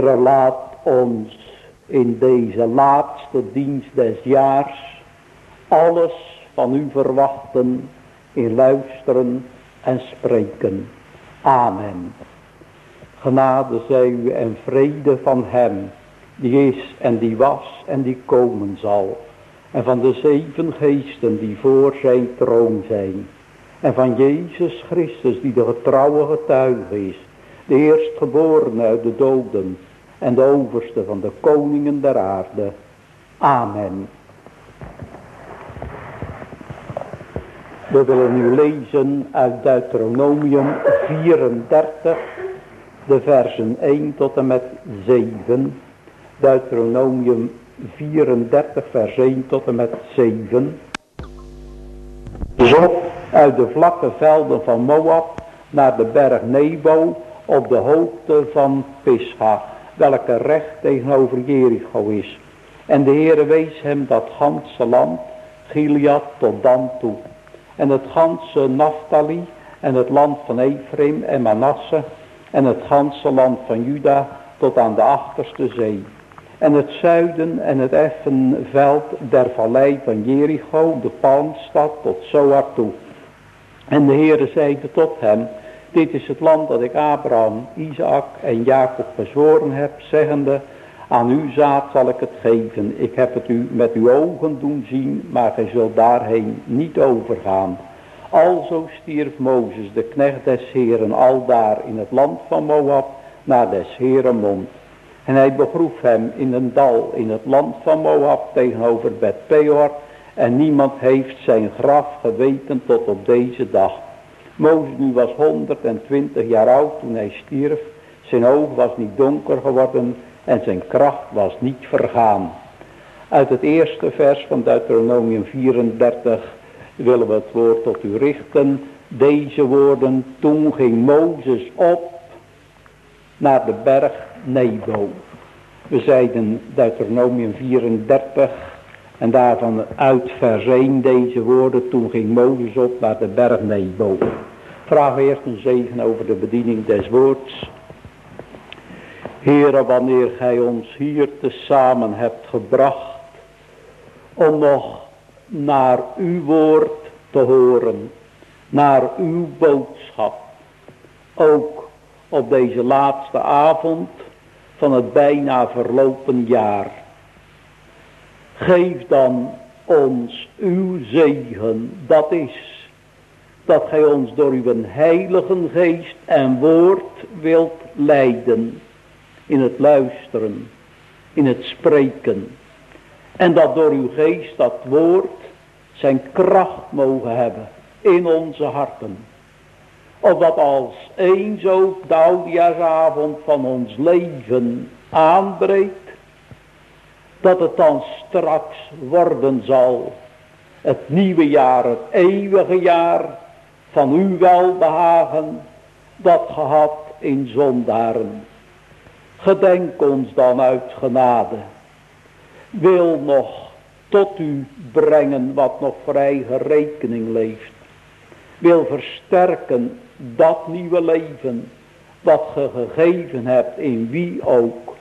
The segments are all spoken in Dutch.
Heere, laat ons in deze laatste dienst des jaars alles van u verwachten in luisteren en spreken. Amen. Genade zij u en vrede van hem die is en die was en die komen zal. En van de 7 geesten die voor zijn troon zijn. En van Jezus Christus die de getrouwe getuige is. De eerstgeborene uit de doden. En de overste van de koningen der aarde. Amen. We willen nu lezen uit Deuteronomium 34. De versen 1 tot en met 7. Deuteronomium 34 vers 1 tot en met 7. Zo uit de vlakke velden van Moab naar de berg Nebo op de hoogte van Pisga, welke recht tegenover Jericho is. En de Heere wees hem dat ganse land, Gilead tot Dan toe. En het ganse Naphtali en het land van Ephraim en Manasse en het ganse land van Juda tot aan de achterste zee. En het zuiden en het effen veld der vallei van Jericho, de palmstad tot Zoar toe. En de Heere zeide tot hem, dit is het land dat ik Abraham, Isaac en Jacob bezworen heb, zeggende, aan uw zaad zal ik het geven. Ik heb het u met uw ogen doen zien, maar gij zult daarheen niet overgaan. Alzo stierf Mozes, de knecht des Heeren, aldaar in het land van Moab, naar des Heeren mond. En hij begroef hem in een dal in het land van Moab tegenover Bet-peor. En niemand heeft zijn graf geweten tot op deze dag. Mozes nu was 120 jaar oud toen hij stierf. Zijn oog was niet donker geworden en zijn kracht was niet vergaan. Uit het eerste vers van Deuteronomium 34 willen we het woord tot u richten. Deze woorden, toen ging Mozes op naar de berg Nebo. We zeiden Deuteronomium 34 en daarvan uit vers 1 deze woorden, toen ging Mozes op naar de berg Nebo. Vraag eerst een zegen over de bediening des woords. Heere, wanneer gij ons hier tezamen hebt gebracht om nog naar uw woord te horen, naar uw boodschap, ook op deze laatste avond van het bijna verlopen jaar. Geef dan ons uw zegen, dat is dat gij ons door uw heilige geest en woord wilt leiden in het luisteren, in het spreken. En dat door uw geest dat woord zijn kracht mogen hebben in onze harten. Opdat als eens ook de oudejaarsavond van ons leven aanbreekt, dat het dan straks worden zal het nieuwe jaar, het eeuwige jaar van uw welbehagen, dat gehad in zondaren. Gedenk ons dan uit genade. Wil nog tot u brengen wat nog voor eigen rekening leeft. Wil versterken dat nieuwe leven wat ge gegeven hebt in wie ook.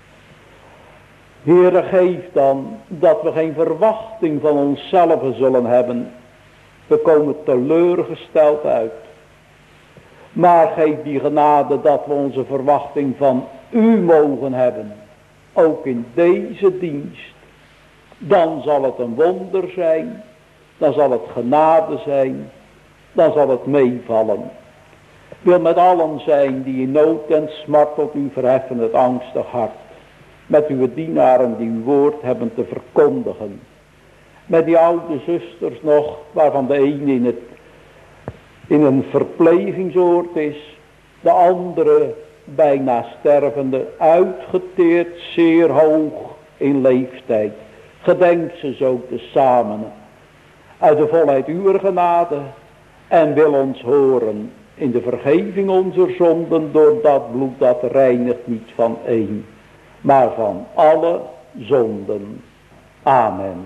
Heere, geef dan dat we geen verwachting van onszelf zullen hebben. We komen teleurgesteld uit. Maar geef die genade dat we onze verwachting van u mogen hebben. Ook in deze dienst. Dan zal het een wonder zijn. Dan zal het genade zijn. Dan zal het meevallen. Wil met allen zijn die in nood en smart tot u verheffen het angstig hart. Met uw dienaren die uw woord hebben te verkondigen. Met die oude zusters nog, waarvan de ene in een verplegingsoord is. De andere bijna stervende, uitgeteerd, zeer hoog in leeftijd. Gedenk ze zo tezamen uit de volheid uw genade en wil ons horen in de vergeving onze zonden door dat bloed dat reinigt niet van één, maar van alle zonden. Amen.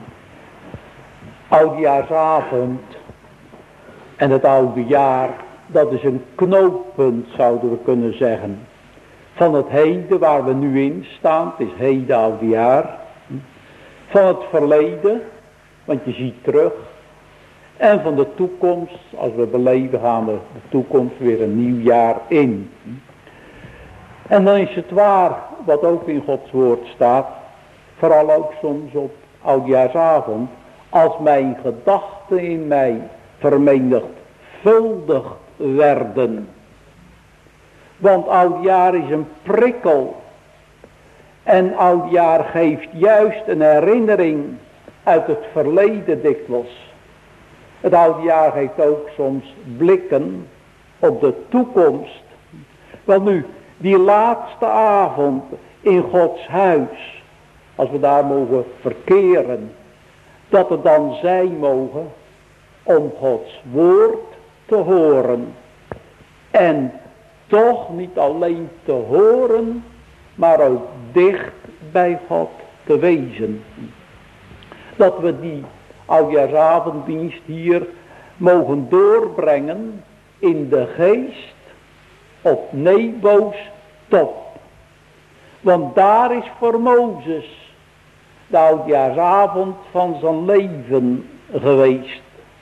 Oudejaarsavond en het oude jaar Dat is een knooppunt, zouden we kunnen zeggen. Van het heden waar we nu in staan, het is heden oude jaar. Van het verleden, want je ziet terug. En van de toekomst, als we beleven gaan we de toekomst weer een nieuw jaar in. En dan is het waar, wat ook in Gods woord staat, vooral ook soms op oudjaarsavond, als mijn gedachten in mij vermenigvuldigd werden. Want oudjaar is een prikkel. En oudjaar geeft juist een herinnering uit het verleden dikwijls. Het oudjaar geeft ook soms blikken op de toekomst. Wel nu, die laatste avond in Gods huis, als we daar mogen verkeren, dat het dan zijn mogen om Gods woord te horen. En toch niet alleen te horen, maar ook dicht bij God te wezen. Dat we die oudjaarsavonddienst hier mogen doorbrengen in de geest op Nebo's top. Want daar is voor Mozes de oudjaarsavond van zijn leven geweest.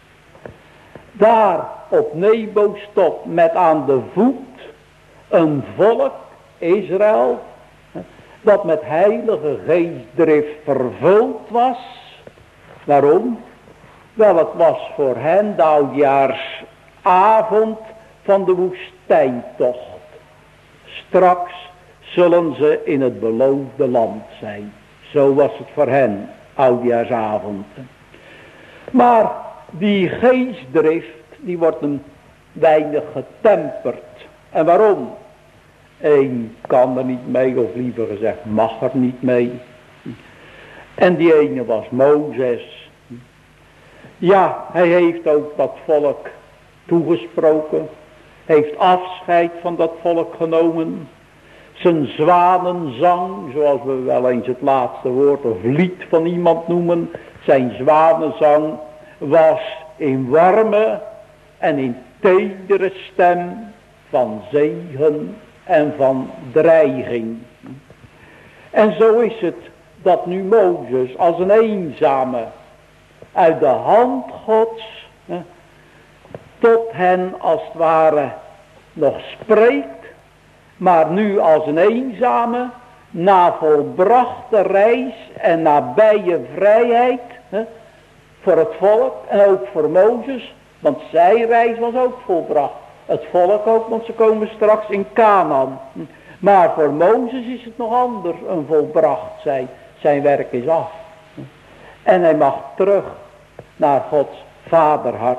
Daar op Nebo's top met aan de voet een volk, Israël, dat met heilige geestdrift vervuld was. Waarom? Wel, het was voor hen de oudjaarsavond van de woestijntocht. Straks zullen ze in het beloofde land zijn. Zo was het voor hen, oudjaarsavond. Maar die geestdrift, die wordt een weinig getemperd. En waarom? Eén kan er niet mee, of liever gezegd mag er niet mee. En die ene was Mozes. Ja, hij heeft ook dat volk toegesproken. Heeft afscheid van dat volk genomen. Zijn zwanenzang, zoals we wel eens het laatste woord of lied van iemand noemen. Zijn zwanenzang was in warme en in tedere stem van zegen en van dreiging. En zo is het dat nu Mozes als een eenzame uit de hand Gods tot hen als het ware nog spreekt, maar nu als een eenzame na volbrachte reis en nabije vrijheid voor het volk en ook voor Mozes, want zijn reis was ook volbracht. Het volk ook, want ze komen straks in Canaan. Maar voor Mozes is het nog anders, een volbracht zijn. Zijn werk is af. En hij mag terug naar Gods vaderhart.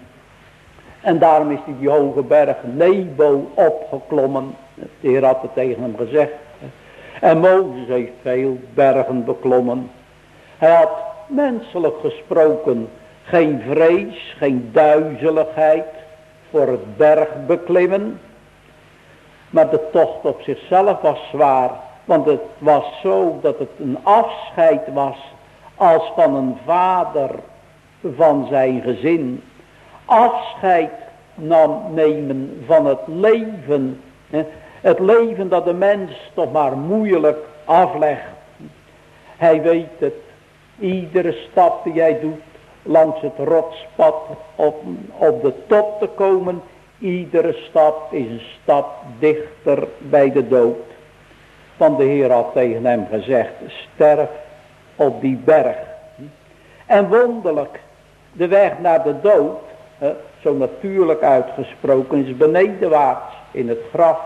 En daarom is hij die hoge berg Nebo opgeklommen. De Heer had het tegen hem gezegd. En Mozes heeft veel bergen beklommen. Hij had menselijk gesproken geen vrees, geen duizeligheid voor het bergbeklimmen. Maar de tocht op zichzelf was zwaar. Want het was zo dat het een afscheid was als van een vader van zijn gezin. Afscheid nemen van het leven. Het leven dat de mens toch maar moeilijk aflegt. Hij weet het. Iedere stap die jij doet langs het rotspad op de top te komen. Iedere stap is een stap dichter bij de dood. Want de Heer had tegen hem gezegd, sterf op die berg. En wonderlijk, de weg naar de dood, zo natuurlijk uitgesproken, is benedenwaarts in het graf.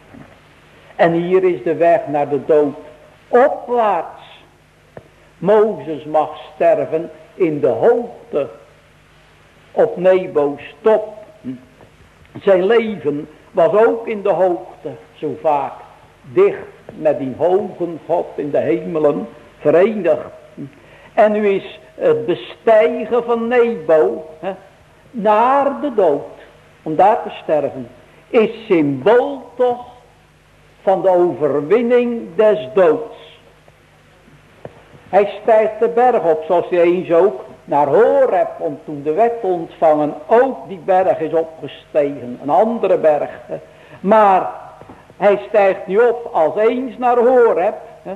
En hier is de weg naar de dood opwaarts. Mozes mag sterven in de hoogte op Nebo's top. Zijn leven was ook in de hoogte, zo vaak dicht met die hoge God in de hemelen verenigd. En nu is het bestijgen van Nebo naar de dood, om daar te sterven, is symbool toch van de overwinning des doods. Hij stijgt de berg op, zoals hij eens ook naar Horeb om toen de wet te ontvangen ook die berg is opgestegen, een andere berg. Maar hij stijgt nu op als eens naar Horeb.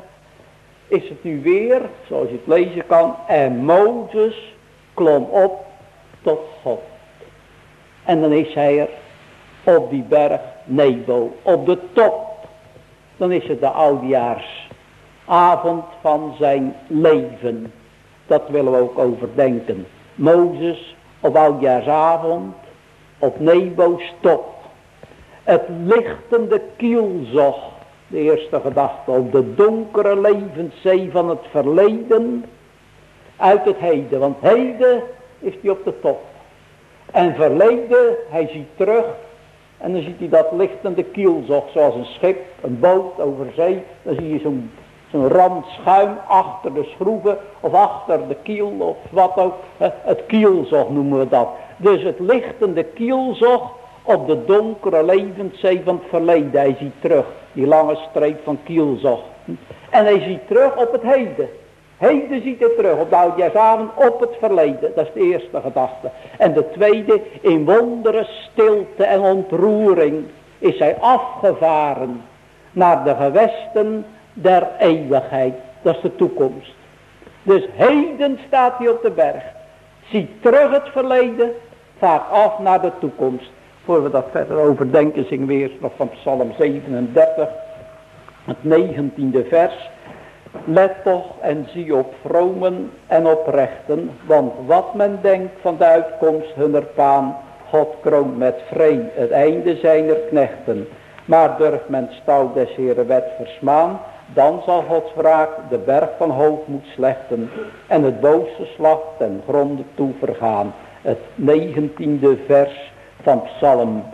Is het nu weer, zoals je het lezen kan, en Mozes klom op tot God. En dan is hij er op die berg Nebo, op de top. Dan is het de oudejaarsavond van zijn leven. Dat willen we ook overdenken. Mozes op oudjaarsavond op Nebo's top. Het lichtende kielzog, de eerste gedachte, op de donkere levenszee van het verleden uit het heden. Want heden is hij op de top. En verleden, hij ziet terug en dan ziet hij dat lichtende kielzog zoals een schip, een boot over zee. Dan zie je zo'n rand schuim achter de schroeven of achter de kiel of wat ook. Het kielzog noemen we dat. Dus het lichtende kielzog op de donkere levenszee van het verleden. Hij ziet terug, die lange streep van kielzog. En hij ziet terug op het heden. Heden ziet hij terug op de oudjaarsavond op het verleden. Dat is de eerste gedachte. En de tweede, in wondere stilte en ontroering is hij afgevaren naar de gewesten der eeuwigheid. Dat is de toekomst. Dus heden staat hij op de berg. Ziet terug het verleden, vaart af naar de toekomst. Voor we dat verder overdenken, zingen we eerst nog van Psalm 37, het 19e vers. Let toch en zie op vromen en oprechten, want wat men denkt van de uitkomst hunner paan, God kroont met vree het einde zijner knechten. Maar durft men stout des Heeren wet versmaan, dan zal Gods wraak de berg van hoogmoed slechten en het boze slag ten gronde toe vergaan. Het 19e vers van Psalm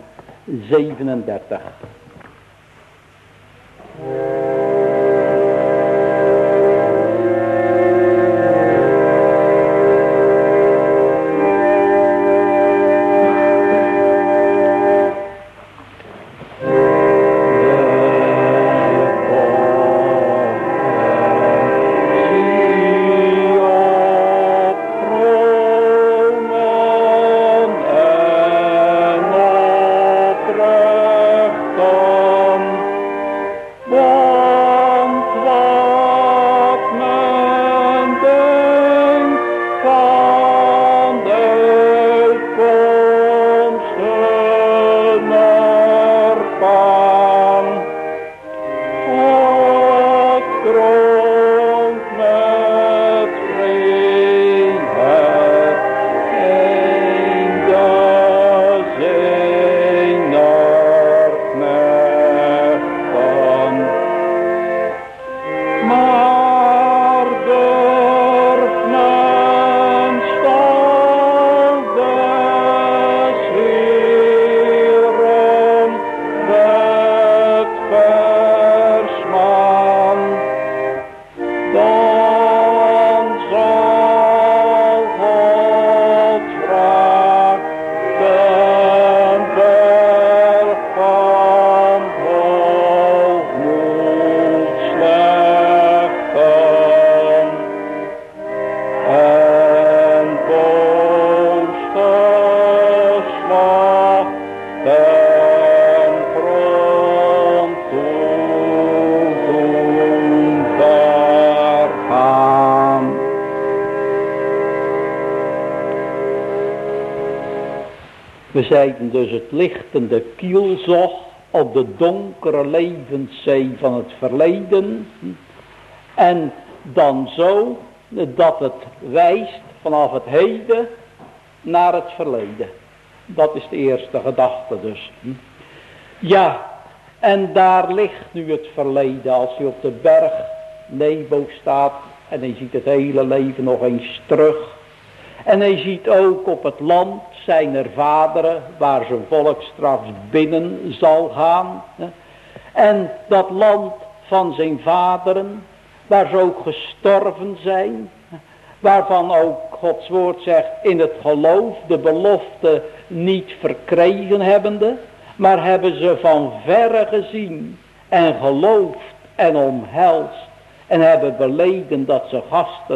37. We zeiden dus het lichtende kielzog op de donkere levenszee van het verleden. En dan zo dat het wijst vanaf het heden naar het verleden. Dat is de eerste gedachte dus. Ja, en daar ligt nu het verleden als hij op de berg Nebo staat. En hij ziet het hele leven nog eens terug. En hij ziet ook op het land zijner vaderen, waar zijn volk straks binnen zal gaan. En dat land van zijn vaderen, waar ze ook gestorven zijn. Waarvan ook Gods woord zegt, in het geloof de belofte niet verkregen hebbende. Maar hebben ze van verre gezien en geloofd en omhelst. En hebben beleden dat ze gasten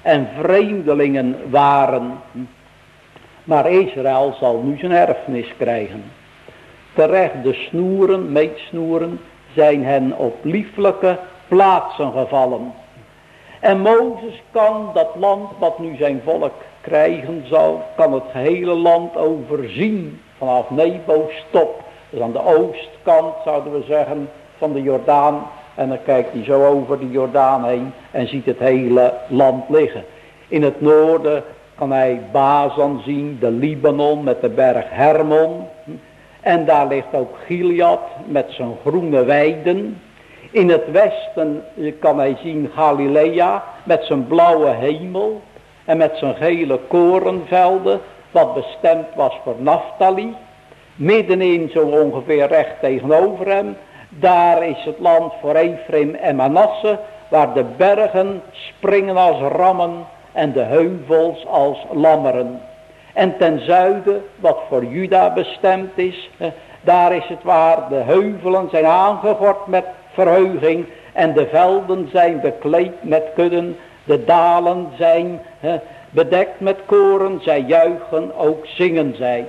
en vreemdelingen waren. Maar Israël zal nu zijn erfenis krijgen. Terecht de snoeren, meetsnoeren, zijn hen op lieflijke plaatsen gevallen. En Mozes kan dat land wat nu zijn volk krijgen zal, kan het gehele land overzien vanaf Nebos top. Dus aan de oostkant zouden we zeggen van de Jordaan. En dan kijkt hij zo over de Jordaan heen en ziet het hele land liggen. In het noorden kan hij Bazan zien, de Libanon met de berg Hermon. En daar ligt ook Gilead met zijn groene weiden. In het westen kan hij zien Galilea met zijn blauwe hemel en met zijn gele korenvelden, wat bestemd was voor Naphtali. Middenin zo ongeveer recht tegenover hem, daar is het land voor Ephraim en Manasse, waar de bergen springen als rammen en de heuvels als lammeren. En ten zuiden, wat voor Juda bestemd is, daar is het waar de heuvelen zijn aangegord met verheuging en de velden zijn bekleed met kudden, de dalen zijn bedekt met koren, zij juichen, ook zingen zij.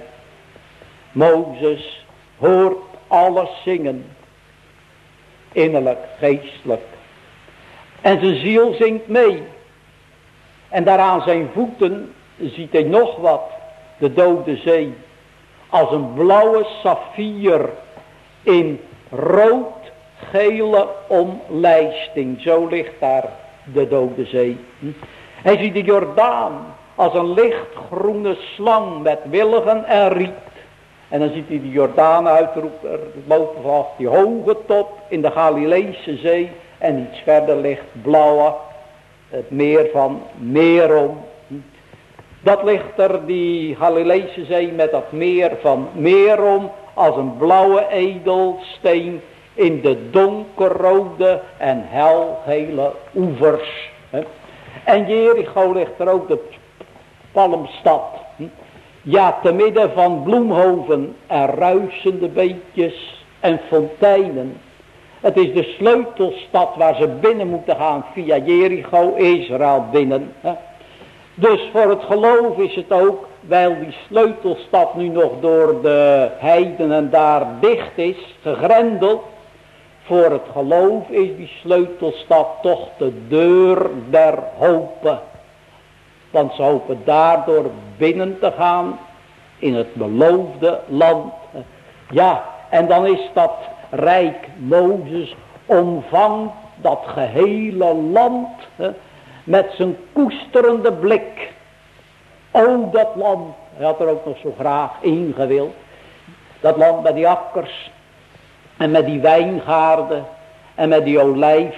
Mozes hoort alles zingen, innerlijk, geestelijk. En zijn ziel zingt mee. En daar aan zijn voeten ziet hij nog wat, de dode zee. Als een blauwe saffier in rood-gele omlijsting. Zo ligt daar de dode zee. Hij ziet de Jordaan als een lichtgroene slang met wilgen en riet. En dan ziet hij de Jordaan uitroepen, lopen vanaf die hoge top in de Galileese zee. En iets verder ligt blauwe, het meer van Merom. Dat ligt er, die Galileese zee met dat meer van Merom, als een blauwe edelsteen in de donkerrode en helgele oevers. En Jericho ligt er ook, de palmstad. Ja, te midden van bloemhoven en ruisende beekjes en fonteinen. Het is de sleutelstad waar ze binnen moeten gaan via Jericho, Israël binnen. Dus voor het geloof is het ook, wijl die sleutelstad nu nog door de heidenen daar dicht is, gegrendeld. Voor het geloof is die sleutelstad toch de deur der hopen. Want ze hopen daardoor binnen te gaan in het beloofde land. Ja, en dan is dat rijk Mozes omvangt dat gehele land met zijn koesterende blik. O, dat land, hij had er ook nog zo graag in gewild. Dat land met die akkers en met die wijngaarden en met die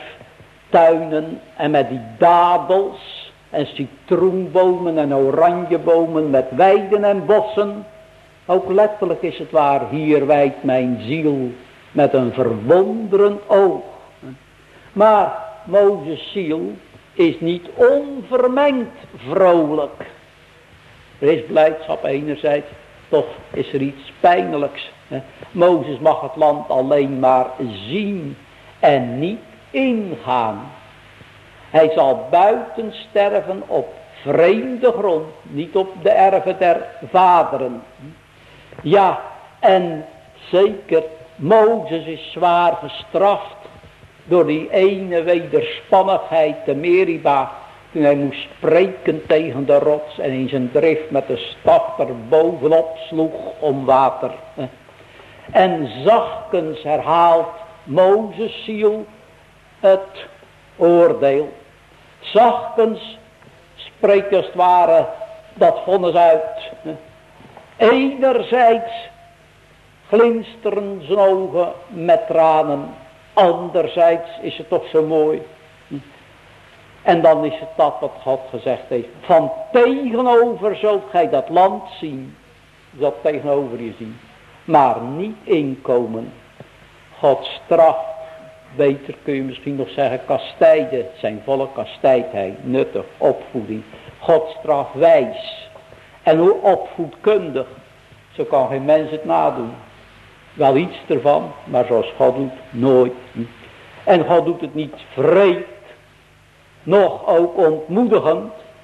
olijftuinen en met die dadels en citroenbomen en oranjebomen met weiden en bossen. Ook letterlijk is het waar, hier wijdt mijn ziel met een verwonderend oog. Maar Mozes' ziel is niet onvermengd vrolijk. Er is blijdschap enerzijds, toch is er iets pijnlijks. Mozes mag het land alleen maar zien en niet ingaan. Hij zal buiten sterven op vreemde grond, niet op de erven der vaderen. Ja, en zeker, Mozes is zwaar gestraft door die ene wederspannigheid te Meriba, toen hij moest spreken tegen de rots en in zijn drift met de staf er bovenop sloeg om water. En zachtkens herhaalt Mozes' ziel het oordeel. Zachtkens spreekt als het ware dat vonnis uit. Enerzijds glinsteren zijn ogen met tranen. Anderzijds is het toch zo mooi. En dan is het dat wat God gezegd heeft. Van tegenover zult gij dat land zien. Dat tegenover je zien. Maar niet inkomen. God straft. Beter kun je misschien nog zeggen kastijden. Zijn volk kastijdt hij. Nuttig. Opvoeding. God straft wijs. En hoe opvoedkundig. Zo kan geen mens het nadoen. Wel iets ervan. Maar zoals God doet. Nooit. En God doet het niet vreed. Nog ook ontmoedigend.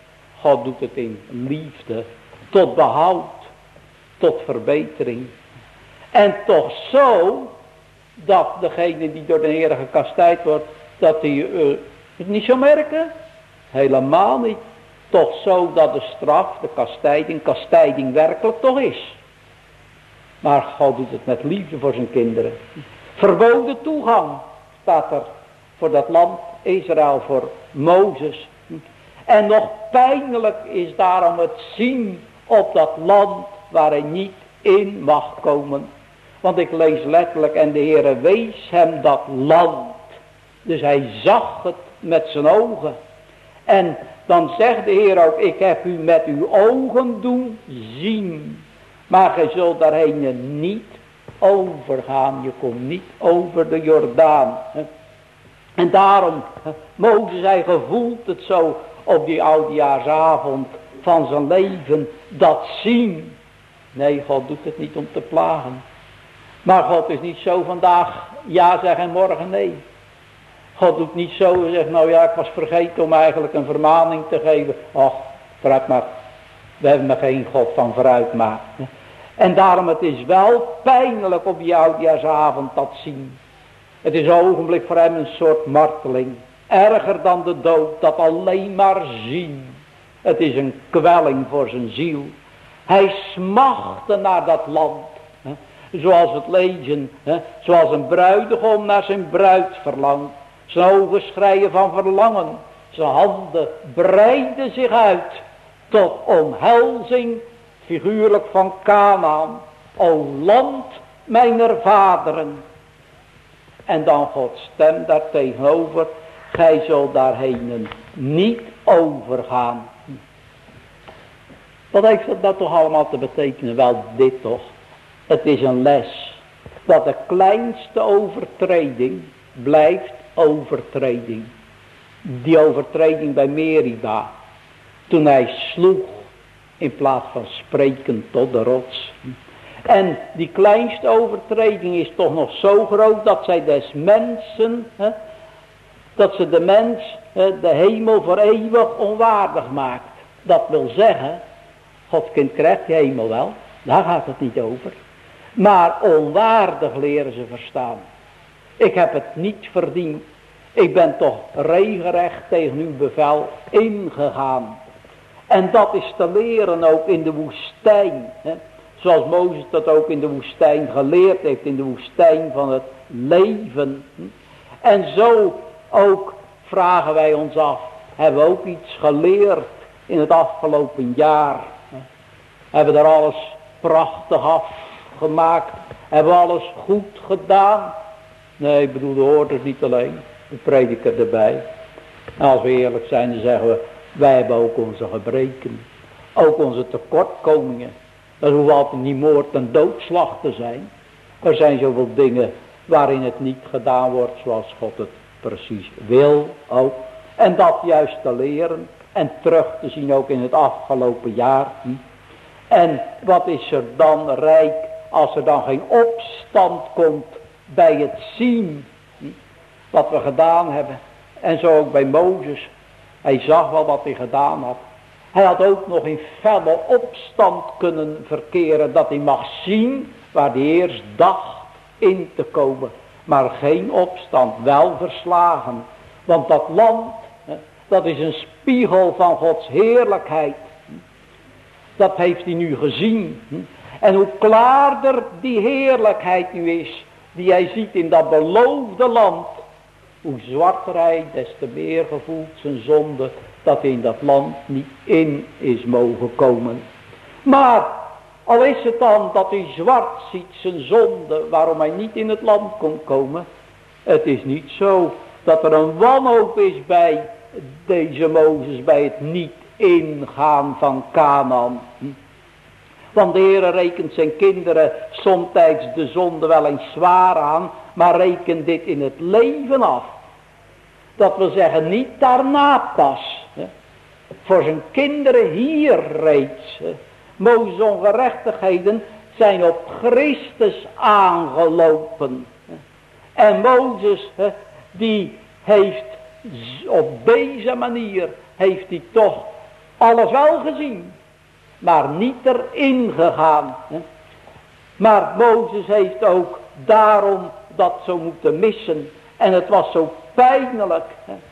God doet het in liefde, tot behoud, tot verbetering. En toch zo, dat degene die door de Heer gekastijd wordt, dat die het niet zou merken. Helemaal niet. Toch zo dat de straf, de kastijding werkelijk toch is. Maar God doet het met liefde voor zijn kinderen. Verboden toegang staat er voor dat land Israël, voor Mozes. En nog pijnlijk is daarom het zien op dat land waar hij niet in mag komen. Want ik lees letterlijk, en de Heere wees hem dat land. Dus hij zag het met zijn ogen. En dan zegt de Heer ook, ik heb u met uw ogen doen zien. Maar gij zult daarheen niet overgaan. Je komt niet over de Jordaan. En daarom, Mozes, hij gevoelt het zo op die oudejaarsavond van zijn leven. Dat zien. Nee, God doet het niet om te plagen. Maar God is niet zo vandaag ja zeggen en morgen nee. God doet niet zo en zegt, nou ja, ik was vergeten om eigenlijk een vermaning te geven. Och, vooruit maar. We hebben er geen God van vooruit maar. En daarom, het is wel pijnlijk op die oudejaarsavond dat zien. Het is een ogenblik voor hem een soort marteling. Erger dan de dood, dat alleen maar zien. Het is een kwelling voor zijn ziel. Hij smachtte naar dat land. Zoals het lezen, zoals een bruidegom naar zijn bruid verlangt. Zijn ogen schreien van verlangen. Zijn handen breiden zich uit tot omhelzing, figuurlijk van Kanaan. O land mijner vaderen. En dan Gods stem daar tegenover. Gij zult daarheen niet overgaan. Wat heeft dat nou toch allemaal te betekenen? Wel dit toch. Het is een les. Dat de kleinste overtreding blijft overtreding. Die overtreding bij Meriba. Toen hij sloeg in plaats van spreken tot de rots. En die kleinste overtreding is toch nog zo groot dat zij des mensen, dat ze de mens de hemel voor eeuwig onwaardig maakt. Dat wil zeggen, Godskind krijgt die hemel wel, daar gaat het niet over. Maar onwaardig leren ze verstaan. Ik heb het niet verdiend. Ik ben toch regelrecht tegen uw bevel ingegaan. En dat is te leren ook in de woestijn. Zoals Mozes dat ook in de woestijn geleerd heeft. In de woestijn van het leven. En zo ook vragen wij ons af. Hebben we ook iets geleerd in het afgelopen jaar? Hebben we er alles prachtig afgemaakt? Hebben we alles goed gedaan? Nee, ik bedoel de hoorders niet alleen. De prediker erbij. En als we eerlijk zijn, dan zeggen we, wij hebben ook onze gebreken. Ook onze tekortkomingen. Dat hoeft altijd niet moord en doodslag te zijn. Er zijn zoveel dingen waarin het niet gedaan wordt zoals God het precies wil ook. En dat juist te leren en terug te zien ook in het afgelopen jaar. En wat is er dan rijk als er dan geen opstand komt bij het zien wat we gedaan hebben. En zo ook bij Mozes. Hij zag wel wat hij gedaan had. Hij had ook nog in felle opstand kunnen verkeren. Dat hij mag zien waar hij eerst dacht in te komen. Maar geen opstand, wel verslagen. Want dat land, dat is een spiegel van Gods heerlijkheid. Dat heeft hij nu gezien. En hoe klaarder die heerlijkheid nu is, die hij ziet in dat beloofde land, hoe zwarter hij, des te meer gevoelt zijn zonde, dat hij in dat land niet in is mogen komen. Maar, al is het dan dat hij zwart ziet zijn zonde, waarom hij niet in het land kon komen, het is niet zo dat er een wanhoop is bij deze Mozes, bij het niet ingaan van Kanaan. Want de Heer rekent zijn kinderen somtijds de zonde wel eens zwaar aan, maar rekent dit in het leven af. Dat wil zeggen, niet daarna pas. Voor zijn kinderen hier reeds. Mozes' ongerechtigheden zijn op Christus aangelopen. En Mozes, die heeft op deze manier, heeft hij toch Alles wel gezien, maar niet erin gegaan. Maar Mozes heeft ook daarom dat zo moeten missen. En het was zo pijnlijk.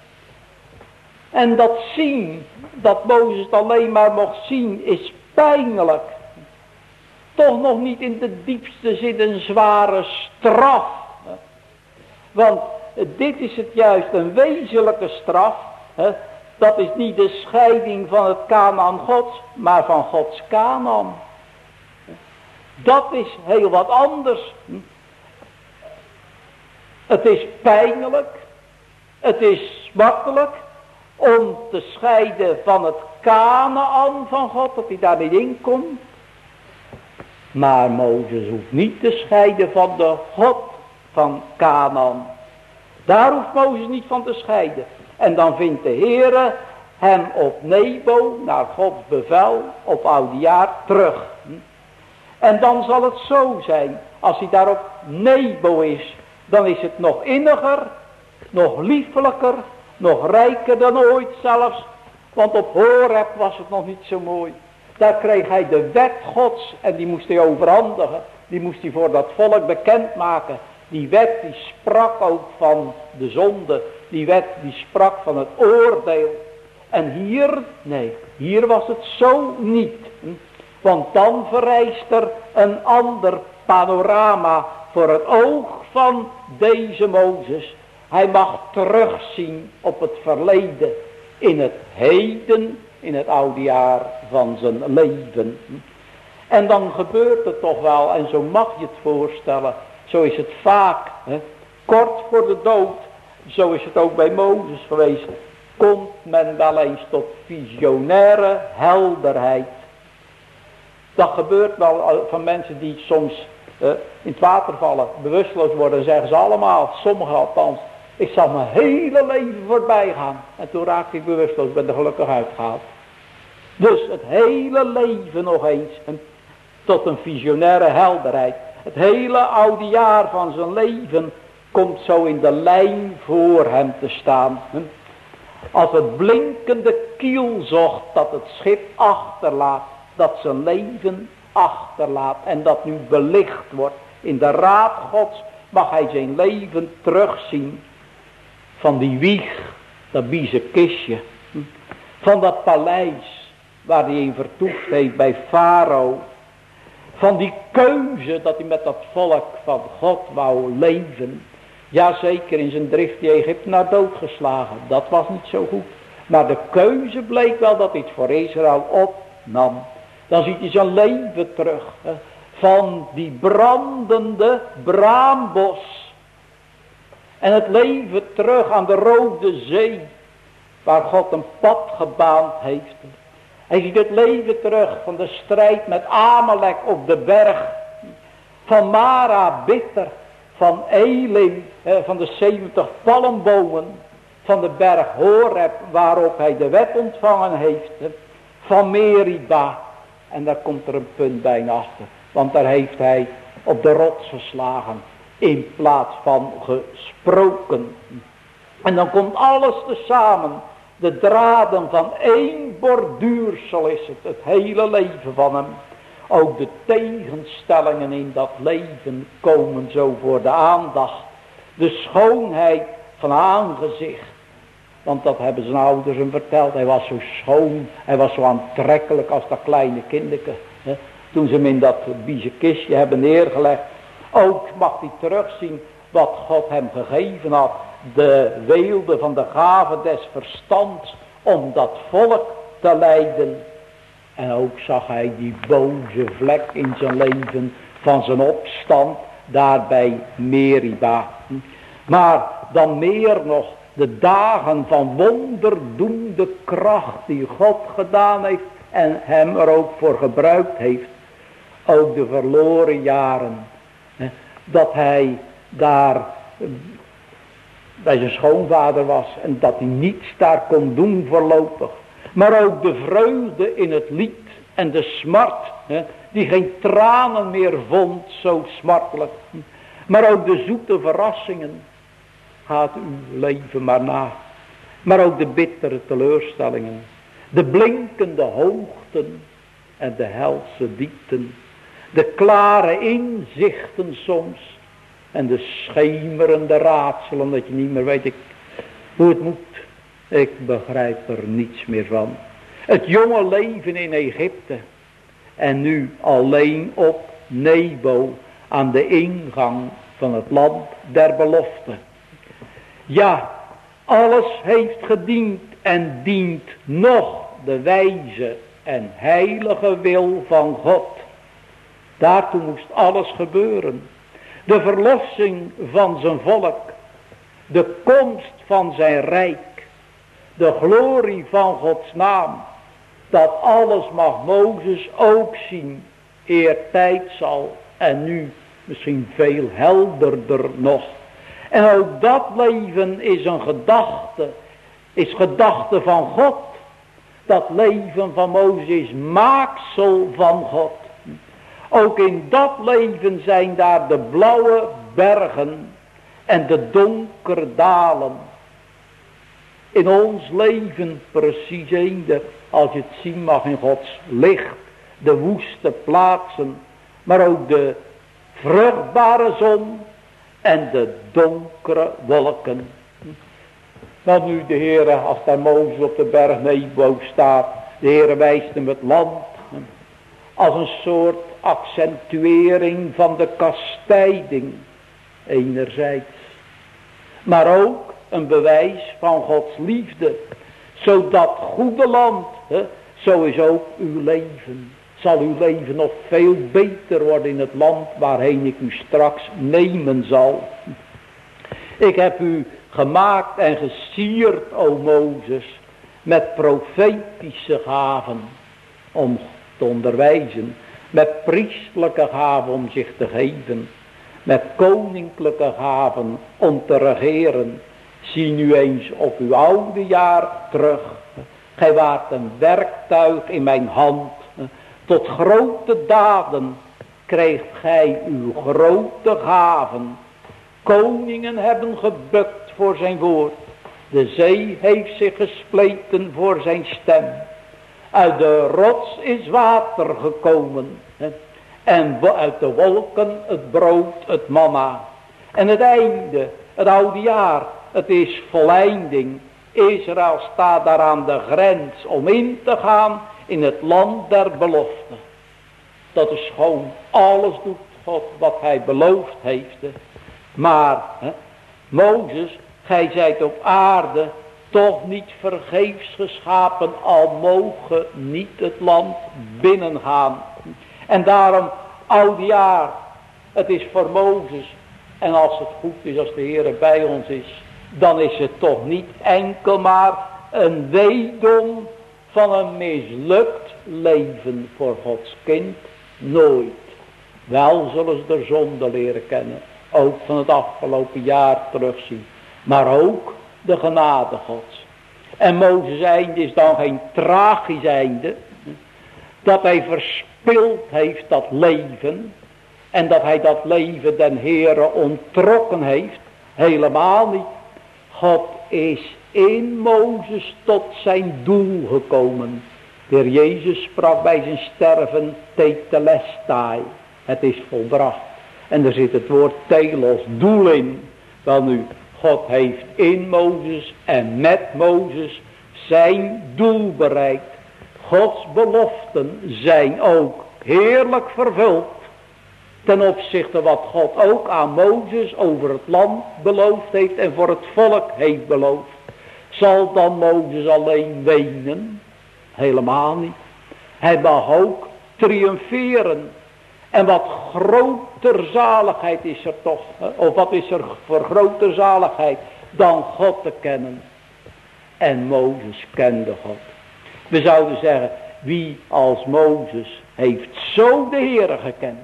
En dat zien, dat Mozes het alleen maar mocht zien, is pijnlijk. Toch nog niet in de diepste zin een zware straf. Want dit is het juist een wezenlijke straf. Dat is niet de scheiding van het Kanaan Gods, maar van Gods Kanaan. Dat is heel wat anders. Het is pijnlijk. Het is smartelijk om te scheiden van het Kanaan van God, dat hij daar niet in komt. Maar Mozes hoeft niet te scheiden van de God van Kanaan. Daar hoeft Mozes niet van te scheiden. En dan vindt de Heere hem op Nebo, naar Gods bevel, op oudejaar terug. En dan zal het zo zijn, als hij daar op Nebo is, dan is het nog inniger, nog liefelijker, nog rijker dan ooit zelfs. Want op Horeb was het nog niet zo mooi. Daar kreeg hij de wet Gods en die moest hij overhandigen. Die moest hij voor dat volk bekendmaken. Die wet die sprak ook van de zonde. Die wet die sprak van het oordeel. En hier, nee, hier was het zo niet. Want dan vereist er een ander panorama voor het oog van deze Mozes. Hij mag terugzien op het verleden, in het heden, in het oude jaar van zijn leven. En dan gebeurt het toch wel, en zo mag je het voorstellen, zo is het vaak, kort voor de dood, zo is het ook bij Mozes geweest, komt men wel eens tot visionaire helderheid. Dat gebeurt wel van mensen die soms in het water vallen, bewusteloos worden, zeggen ze allemaal, sommigen althans, ik zal mijn hele leven voorbij gaan. En toen raakte ik bewusteloos, ben er gelukkig uitgehaald. Dus het hele leven nog eens, tot een visionaire helderheid. Het hele oude jaar van zijn leven komt zo in de lijn voor hem te staan. Als het blinkende kielzocht dat het schip achterlaat, dat zijn leven achterlaat en dat nu belicht wordt. In de raad Gods mag hij zijn leven terugzien. Van die wieg, dat biezenkistje, van dat paleis waar hij in vertoefd heeft bij Farao. Van die keuze dat hij met dat volk van God wou leven. Jazeker, in zijn drift die Egyptenaar doodgeslagen. Dat was niet zo goed. Maar de keuze bleek wel dat hij het voor Israël opnam. Dan ziet hij zijn leven terug. Van die brandende braambos. En het leven terug aan de Rode Zee. Waar God een pad gebaand heeft. Hij ziet het leven terug van de strijd met Amalek op de berg. Van Mara bitter. Van Elim, van de 70 palmbomen. Van de berg Horeb waarop hij de wet ontvangen heeft. Van Meriba. En daar komt er een punt bijna achter. Want daar heeft hij op de rots geslagen. In plaats van gesproken. En dan komt alles tezamen. De draden van één borduursel is het. Het hele leven van hem. Ook de tegenstellingen in dat leven komen zo voor de aandacht. De schoonheid van aangezicht. Want dat hebben zijn ouders hem verteld. Hij was zo schoon. Hij was zo aantrekkelijk als dat kleine kinderke. Toen ze hem in dat biezenkistje hebben neergelegd. Ook mag hij terugzien wat God hem gegeven had. De weelde van de gave des verstands. Om dat volk te leiden. En ook zag hij die boze vlek in zijn leven. Van zijn opstand. Daar bij Meriba. Maar dan meer nog. De dagen van wonderdoende kracht. Die God gedaan heeft. En hem er ook voor gebruikt heeft. Ook de verloren jaren. Dat hij daar bij zijn schoonvader was. En dat hij niets daar kon doen voorlopig. Maar ook de vreugde in het lied. En de smart. Die geen tranen meer vond. Zo smartelijk. Maar ook de zoete verrassingen. Gaat uw leven maar na. Maar ook de bittere teleurstellingen. De blinkende hoogten en de helse diepten. De klare inzichten soms. En de schemerende raadselen dat je niet meer weet hoe het moet. Ik begrijp er niets meer van. Het jonge leven in Egypte. En nu alleen op Nebo aan de ingang van het land der belofte. Ja, alles heeft gediend en dient nog de wijze en heilige wil van God. Daartoe moest alles gebeuren. De verlossing van zijn volk. De komst van zijn rijk. De glorie van Gods naam. Dat alles mag Mozes ook zien. Eer tijd zal. En nu misschien veel helderder nog. En ook dat leven is een gedachte. Is gedachte van God. Dat leven van Mozes is maaksel van God. Ook in dat leven zijn daar de blauwe bergen en de donkere dalen. In ons leven precies eender, als je het zien mag in Gods licht, de woeste plaatsen, maar ook de vruchtbare zon en de donkere wolken. Want nu de Heere, als daar Mozes op de berg Nebo staat, de Heere wijst hem het land als een soort accentuering van de kastijding enerzijds, maar ook een bewijs van Gods liefde, zodat goede land, zo is ook uw leven, zal uw leven nog veel beter worden in het land waarheen ik u straks nemen zal. Ik heb u gemaakt en gesierd, o Mozes, met profetische gaven om te onderwijzen, met priestelijke gaven om zich te geven, met koninklijke gaven om te regeren. Zie nu eens op uw oude jaar terug. Gij waart een werktuig in mijn hand. Tot grote daden kreeg gij uw grote gaven. Koningen hebben gebukt voor zijn woord. De zee heeft zich gespleten voor zijn stem. Uit de rots is water gekomen. En uit de wolken het brood, het manna. En het einde, het oude jaar, het is voleinding. Israël staat daar aan de grens om in te gaan in het land der belofte. Dat is gewoon, alles doet God wat hij beloofd heeft. Maar, Mozes, gij zijt op aarde toch niet vergeefs geschapen, al mogen niet het land binnengaan. En daarom, oude jaar, het is voor Mozes, en als het goed is, als de Heer bij ons is, dan is het toch niet enkel maar een weedom van een mislukt leven voor Gods kind. Nooit. Wel zullen ze de zonde leren kennen, ook van het afgelopen jaar terugzien, maar ook de genade Gods. En Mozes einde is dan geen tragisch einde, dat hij verspild heeft dat leven, en dat hij dat leven den Heere onttrokken heeft. Helemaal niet. God is in Mozes tot zijn doel gekomen. De Heer Jezus sprak bij zijn sterven tetelestai. Het is volbracht. En er zit het woord telos, doel in. Wel nu, God heeft in Mozes en met Mozes zijn doel bereikt. Gods beloften zijn ook heerlijk vervuld. Ten opzichte wat God ook aan Mozes over het land beloofd heeft en voor het volk heeft beloofd. Zal dan Mozes alleen wenen? Helemaal niet. Hij mag ook triomferen. En wat groter zaligheid is er toch, of wat is er voor groter zaligheid dan God te kennen. En Mozes kende God. We zouden zeggen, wie als Mozes heeft zo de Heere gekend.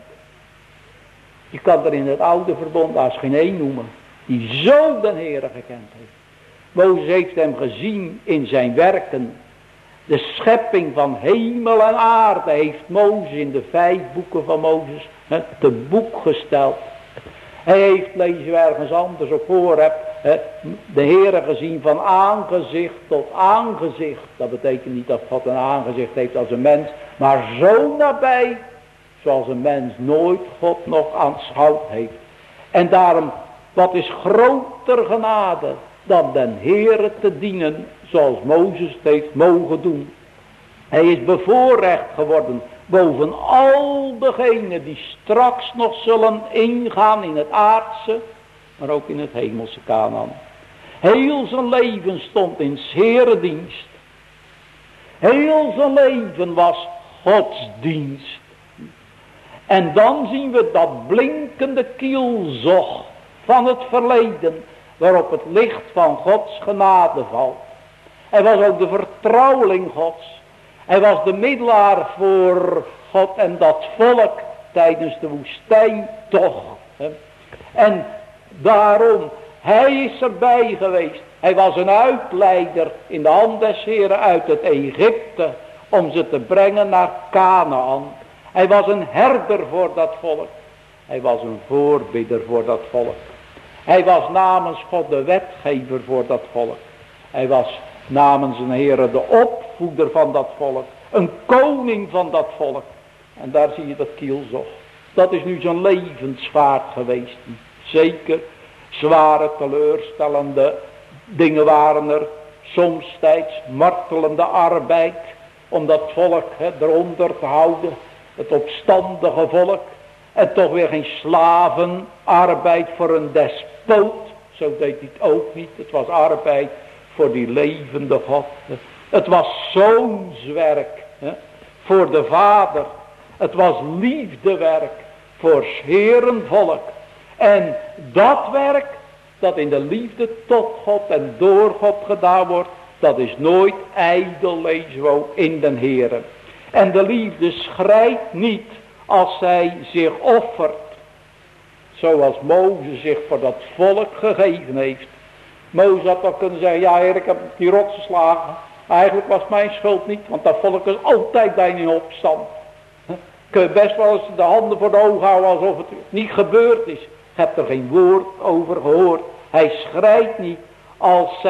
Je kan er in het oude verbond als geen één noemen, die zo de Heere gekend heeft. Mozes heeft hem gezien in zijn werken. De schepping van hemel en aarde heeft Mozes in de 5 boeken van Mozes te boek gesteld. Hij heeft, lezen we ergens anders op Horeb, de Heere gezien van aangezicht tot aangezicht. Dat betekent niet dat God een aangezicht heeft als een mens, maar zo nabij, zoals een mens nooit God nog aanschouwd heeft. En daarom, wat is groter genade dan den Heere te dienen, zoals Mozes het heeft mogen doen. Hij is bevoorrecht geworden boven al degenen die straks nog zullen ingaan in het aardse, maar ook in het hemelse Kanaan. Heel zijn leven stond in 's Heere dienst. Heel zijn leven was Gods dienst. En dan zien we dat blinkende kielzog van het verleden, waarop het licht van Gods genade valt. Hij was ook de vertrouweling Gods. Hij was de middelaar voor God en dat volk tijdens de woestijntocht. En daarom, hij is erbij geweest. Hij was een uitleider in de hand des Heren uit het Egypte, om ze te brengen naar Kanaan. Hij was een herder voor dat volk. Hij was een voorbidder voor dat volk. Hij was namens God de wetgever voor dat volk. Hij was namens een Heere de opvoeder van dat volk. Een koning van dat volk. En daar zie je dat kielzog. Dat is nu zijn levensvaart geweest. Zeker zware teleurstellende dingen waren er. Soms tijds martelende arbeid. Om dat volk eronder te houden. Het opstandige volk. En toch weer geen slavenarbeid voor een despoot. Zo deed hij het ook niet. Het was arbeid voor die levende God. Het was zoonswerk voor de Vader. Het was liefdewerk voor 's Heeren volk. En dat werk dat in de liefde tot God en door God gedaan wordt, dat is nooit ijdel, lezen we ook in den Heere. En de liefde schrijdt niet als zij zich offert. Zoals Mozes zich voor dat volk gegeven heeft. Mozes had toch kunnen zeggen, ja Heer, ik heb die rots geslagen. Eigenlijk was het mijn schuld niet, want dat volk is altijd bij in opstand. Kun je best wel eens de handen voor de ogen houden alsof het niet gebeurd is. Je hebt er geen woord over gehoord. Hij schrijdt niet als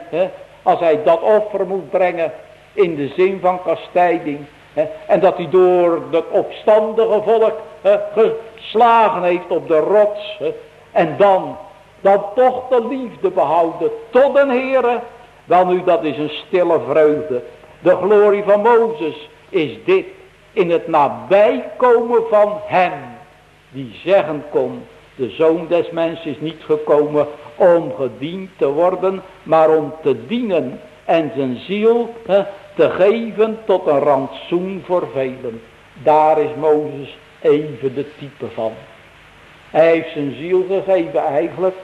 hij dat offer moet brengen in de zin van kastijding. En dat hij door het opstandige volk geslagen heeft op de rots. En dan toch de liefde behouden tot den Heere. Wel nu, dat is een stille vreugde. De glorie van Mozes is dit. In het nabijkomen van hem. Die zeggen kon. De Zoon des Mensen is niet gekomen om gediend te worden. Maar om te dienen. En zijn ziel te geven tot een rantsoen voor velen. Daar is Mozes even de type van. Hij heeft zijn ziel gegeven eigenlijk.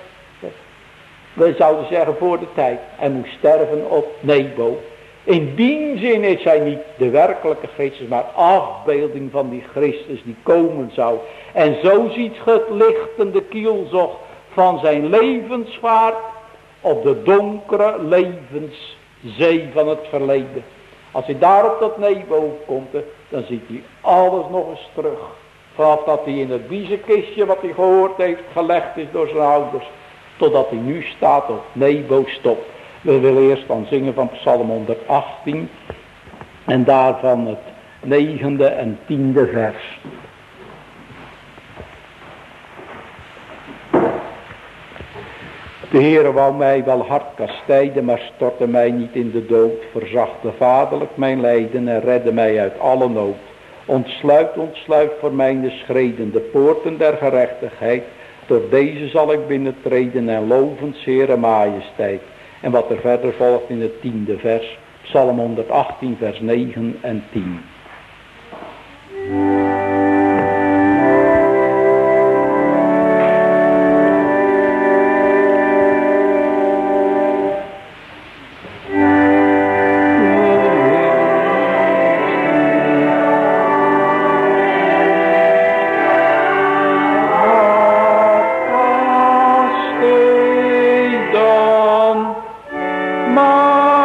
We zouden zeggen voor de tijd. Hij moest sterven op Nebo. In die zin is hij niet de werkelijke Christus, maar afbeelding van die Christus die komen zou. En zo ziet ge het lichtende kielzog van zijn levensvaart op de donkere levenszee van het verleden. Als hij daar op dat Nebo komt, dan ziet hij alles nog eens terug. Vanaf dat hij in het biezenkistje wat hij gehoord heeft gelegd is door zijn ouders. Totdat hij nu staat op Nebo stop. We willen eerst dan zingen van Psalm 118. En daarvan het 9e en 10e vers. De Heere wou mij wel hard kastijden, maar stortte mij niet in de dood. Verzachtte vaderlijk mijn lijden en redde mij uit alle nood. Ontsluit voor mij de schreden, de poorten der gerechtigheid. Door deze zal ik binnentreden en loven Heere majesteit. En wat er verder volgt in het 10e vers, Psalm 118 vers 9 en 10.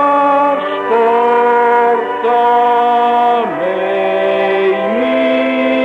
Me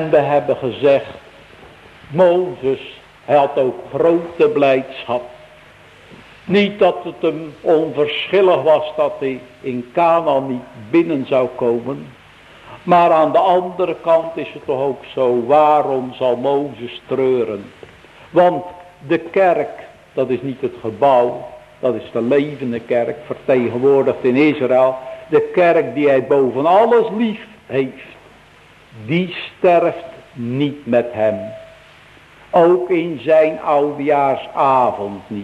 En we hebben gezegd, Mozes, hij had ook grote blijdschap. Niet dat het hem onverschillig was dat hij in Kanaan niet binnen zou komen. Maar aan de andere kant is het toch ook zo, waarom zal Mozes treuren? Want de kerk, dat is niet het gebouw, dat is de levende kerk, vertegenwoordigd in Israël. De kerk die hij boven alles lief heeft, die sterft niet met hem. Ook in zijn oudejaarsavond niet.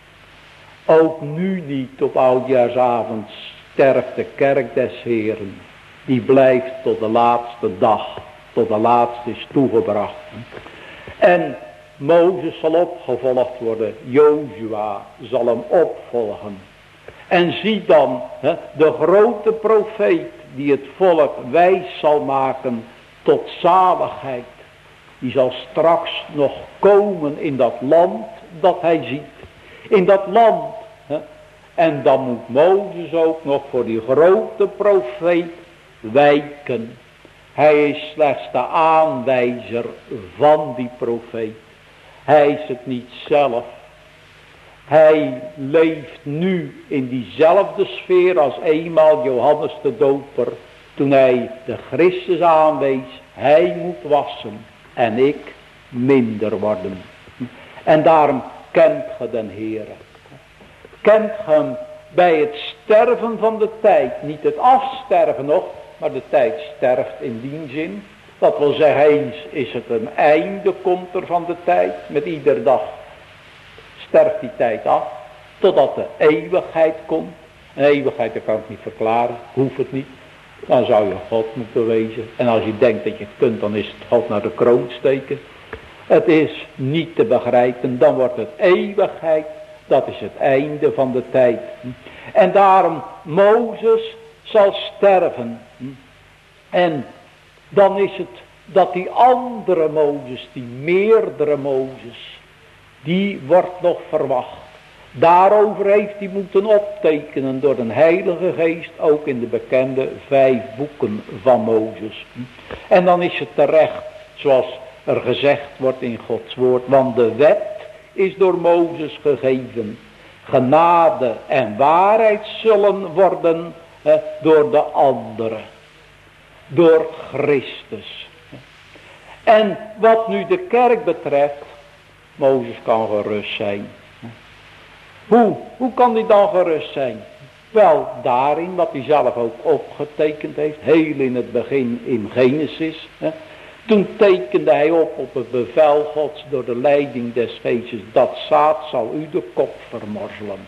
Ook nu niet op oudejaarsavond sterft de kerk des Heren. Die blijft tot de laatste dag, tot de laatste is toegebracht. En Mozes zal opgevolgd worden. Jozua zal hem opvolgen. En zie dan, de grote profeet die het volk wijs zal maken tot zaligheid. Die zal straks nog komen in dat land dat hij ziet. In dat land. En dan moet Mozes ook nog voor die grote profeet wijken. Hij is slechts de aanwijzer van die profeet. Hij is het niet zelf. Hij leeft nu in diezelfde sfeer als eenmaal Johannes de Doper. Toen hij de Christus aanwees. Hij moet wassen en ik minder worden. En daarom kent ge den Heere. Kent ge hem bij het sterven van de tijd. Niet het afsterven nog, maar de tijd sterft in die zin. Dat wil zeggen, eens is het een einde, komt er van de tijd. Met iedere dag sterft die tijd af. Totdat de eeuwigheid komt. En eeuwigheid, dat kan ik niet verklaren. Hoeft het niet. Dan zou je God moeten wezen. En als je denkt dat je het kunt, dan is het God naar de kroon steken. Het is niet te begrijpen. Dan wordt het eeuwigheid. Dat is het einde van de tijd. En daarom, Mozes zal sterven. En dan is het dat die andere Mozes, die meerdere Mozes, die wordt nog verwacht. Daarover heeft hij moeten optekenen door de Heilige Geest, ook in de bekende 5 boeken van Mozes. En dan is het terecht, zoals er gezegd wordt in Gods woord, want de wet is door Mozes gegeven. Genade en waarheid zullen worden door de anderen. Door Christus. En wat nu de kerk betreft, Mozes kan gerust zijn. Hoe kan hij dan gerust zijn? Wel, daarin wat hij zelf ook opgetekend heeft, heel in het begin in Genesis. Toen tekende hij op het bevel Gods door de leiding des Geestes, dat zaad zal u de kop vermorzelen.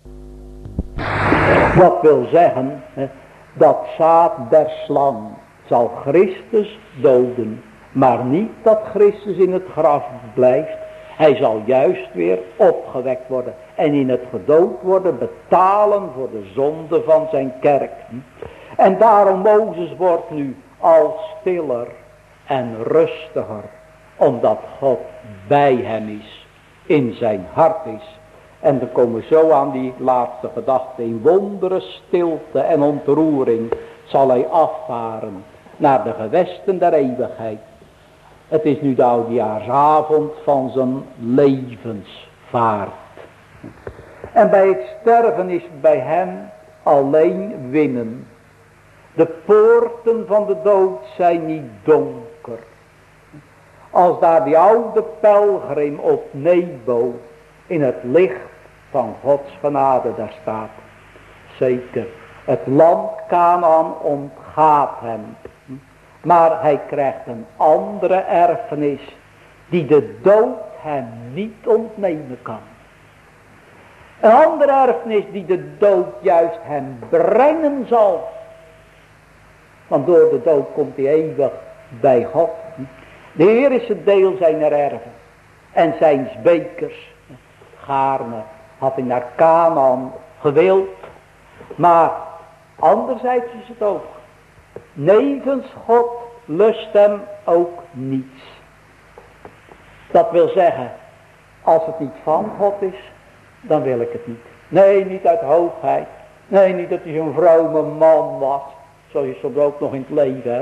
Dat wil zeggen, dat zaad der slang zal Christus doden, maar niet dat Christus in het graf blijft. Hij zal juist weer opgewekt worden en in het gedood worden betalen voor de zonde van zijn kerk. En daarom Mozes wordt nu al stiller en rustiger, omdat God bij hem is, in zijn hart is. En dan komen we zo aan die laatste gedachte. In wondere stilte en ontroering zal hij afvaren naar de gewesten der eeuwigheid. Het is nu de oudejaarsavond van zijn levensvaart. En bij het sterven is bij hem alleen winnen. De poorten van de dood zijn niet donker. Als daar die oude pelgrim op Nebo in het licht van Gods genade daar staat. Zeker, het land Kanaan ontgaat hem. Maar hij krijgt een andere erfenis die de dood hem niet ontnemen kan. Een andere erfenis die de dood juist hem brengen zal. Want door de dood komt hij eeuwig bij God. De Heer is het deel zijner erven. En zijn bekers. Gaarne had hij naar Kanaan gewild. Maar anderzijds is het ook. Nevens God lust hem ook niets. Dat wil zeggen, als het niet van God is, dan wil ik het niet. Nee, niet uit hoogheid. Nee, niet dat hij zo'n vrome man was, zoals je soms ook nog in het leven hebt.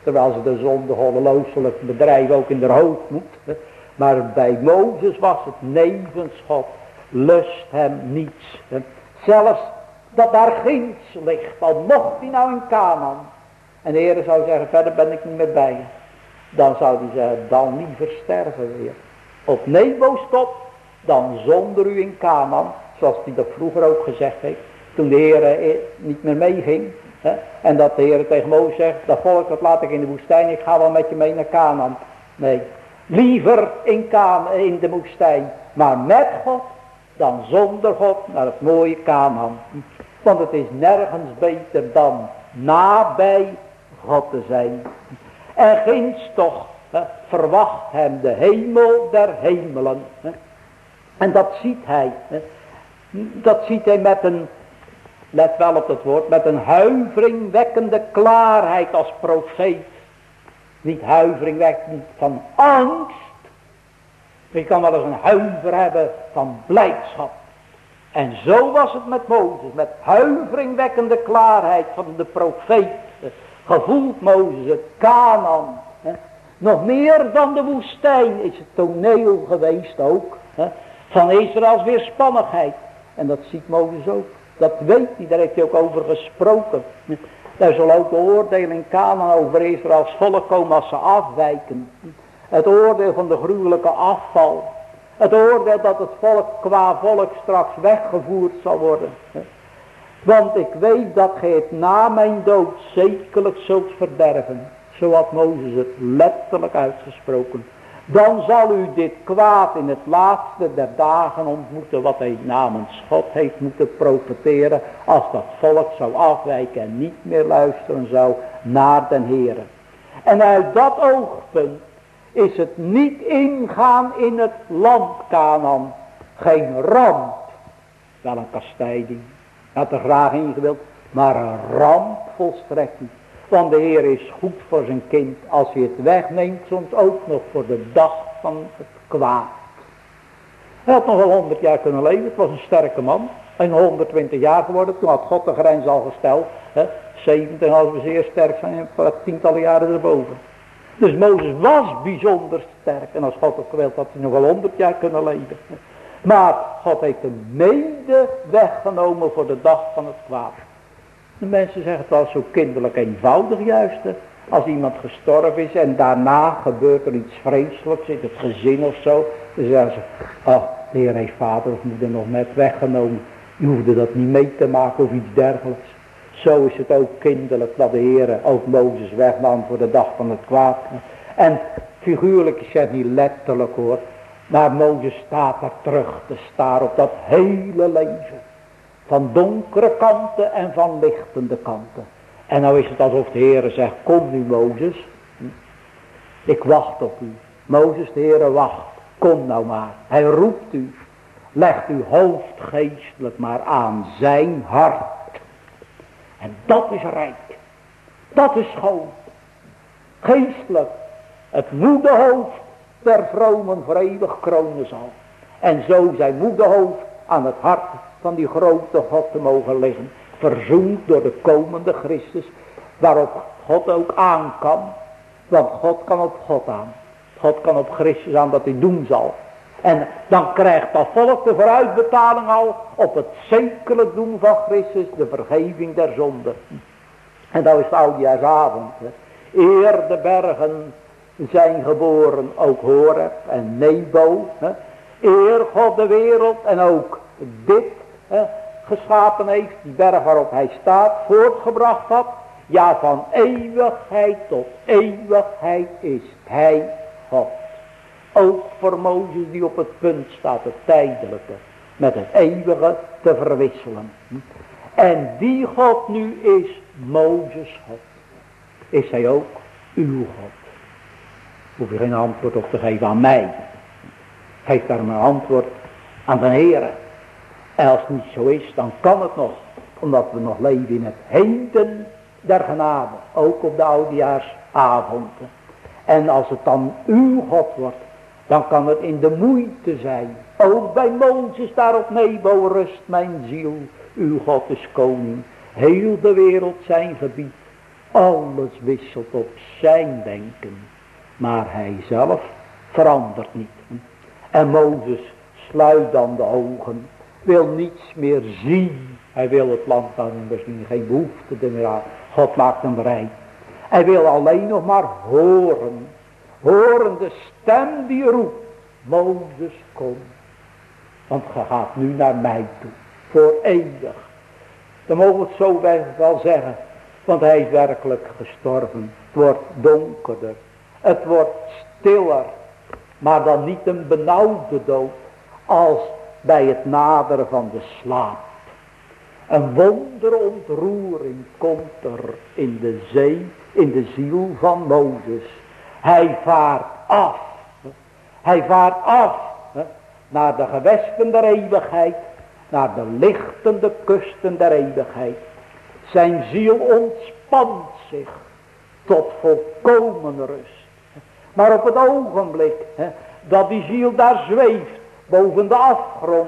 Terwijl ze de zonde ongelooflijk bedrijven ook in de hoofd moet. Maar bij Mozes was het nevens God. Lust hem niets. Zelfs dat daar ginds ligt. Al mocht hij nou in Kanaan. En de Heer zou zeggen, verder ben ik niet meer bij je. Dan zou hij zeggen, dan liever sterven weer. Op Nebo-top, dan zonder u in Kanaan. Zoals hij dat vroeger ook gezegd heeft. Toen de Heer niet meer meeging. En dat de Heer tegen Mozes zegt, dat volk dat laat ik in de woestijn. Ik ga wel met je mee naar Kanaan. Nee, liever in de woestijn. Maar met God, dan zonder God naar het mooie Kanaan. Want het is nergens beter dan nabij God te zijn. En ginds toch verwacht hem de hemel der hemelen. En dat ziet hij. Dat ziet hij met een, let wel op dat woord, met een huiveringwekkende klaarheid als profeet. Niet huiveringwekkend van angst. Je kan wel eens een huiver hebben van blijdschap. En zo was het met Mozes, met huiveringwekkende klaarheid van de profeet. Gevoelt Mozes het Kanaan. Nog meer dan de woestijn is het toneel geweest ook. Van Israëls weerspannigheid. En dat ziet Mozes ook. Dat weet hij, daar heeft hij ook over gesproken. Daar zal ook de oordeel in Kanaan over Israëls volk komen als ze afwijken. Het oordeel van de gruwelijke afval. Het oordeel dat het volk qua volk straks weggevoerd zal worden. Want ik weet dat gij het na mijn dood zekerlijk zult verderven. Zo had Mozes het letterlijk uitgesproken. Dan zal u dit kwaad in het laatste der dagen ontmoeten wat hij namens God heeft moeten profeteren. Als dat volk zou afwijken en niet meer luisteren zou naar den Heere. En uit dat oogpunt is het niet ingaan in het land Kanaan. Geen ramp. Wel een kastijding. Had er graag ingewild. Maar een ramp volstrekt niet. Want de Heer is goed voor zijn kind. Als hij het wegneemt, soms ook nog voor de dag van het kwaad. Hij had nog wel 100 jaar kunnen leven. Het was een sterke man. En 120 jaar geworden. Toen had God de grens al gesteld. 70 als we zeer sterk zijn. En tientallen jaren erboven. Dus Mozes was bijzonder sterk. En als God het gewild had hij nog wel 100 jaar kunnen leven. Maar God heeft hem mede weggenomen voor de dag van het kwaad. De mensen zeggen het wel zo kinderlijk eenvoudig juist. Als iemand gestorven is en daarna gebeurt er iets vreselijks in het gezin of zo. Dan zeggen ze, ach, de Heer heeft vader of moeder nog net weggenomen. Je hoefde dat niet mee te maken of iets dergelijks. Zo is het ook kinderlijk dat de Heer ook Mozes wegnam voor de dag van het kwaad. En figuurlijk is het niet letterlijk hoor. Maar Mozes staat daar terug te staren op dat hele leven. Van donkere kanten en van lichtende kanten. En nou is het alsof de Heere zegt, kom nu Mozes. Ik wacht op u. Mozes, de Heere wacht. Kom nou maar. Hij roept u. Legt uw hoofd geestelijk maar aan zijn hart. En dat is rijk. Dat is schoon. Geestelijk. Het moederhoofd der vromen voor eeuwig kronen zal. En zo zijn moederhoofd aan het hart van die grote God te mogen liggen. Verzoend door de komende Christus. Waarop God ook aan kan. Want God kan op God aan. God kan op Christus aan dat hij doen zal. En dan krijgt dat volk de vooruitbetaling al op het zekere doen van Christus. De vergeving der zonde. En dat is de oudejaarsavond. Eer de bergen zijn geboren ook Horeb en Nebo. Eer God de wereld en ook dit geschapen heeft. Die berg waarop hij staat voortgebracht had. Ja, van eeuwigheid tot eeuwigheid is hij God. Ook voor Mozes die op het punt staat het tijdelijke met het eeuwige te verwisselen. En die God nu is Mozes God. Is hij ook uw God. Hoef je geen antwoord op te geven aan mij. Geef daar een antwoord aan de Heere. En als het niet zo is, dan kan het nog. Omdat we nog leven in het heden der genade. Ook op de oudejaarsavonden. En als het dan uw God wordt, dan kan het in de moeite zijn. Ook bij Mozes daar op Nebo rust mijn ziel. Uw God is koning. Heel de wereld zijn gebied. Alles wisselt op zijn denken. Maar hij zelf verandert niet. En Mozes sluit dan de ogen. Wil niets meer zien. Hij wil het land dan misschien geen behoefte meer aan. God maakt hem vrij. Hij wil alleen nog maar horen. Horen de stem die roept. Mozes, kom. Want ge gaat nu naar mij toe. Voor eeuwig. Dan mogen we het zo wel zeggen. Want hij is werkelijk gestorven. Het wordt donkerder. Het wordt stiller. Maar dan niet een benauwde dood. Als bij het naderen van de slaap. Een wonderontroering komt er in de zee. In de ziel van Mozes. Hij vaart af. Hij vaart af. Naar de gewesten der eeuwigheid. Naar de lichtende kusten der eeuwigheid. Zijn ziel ontspant zich tot volkomen rust. Maar op het ogenblik dat die ziel daar zweeft boven de afgrond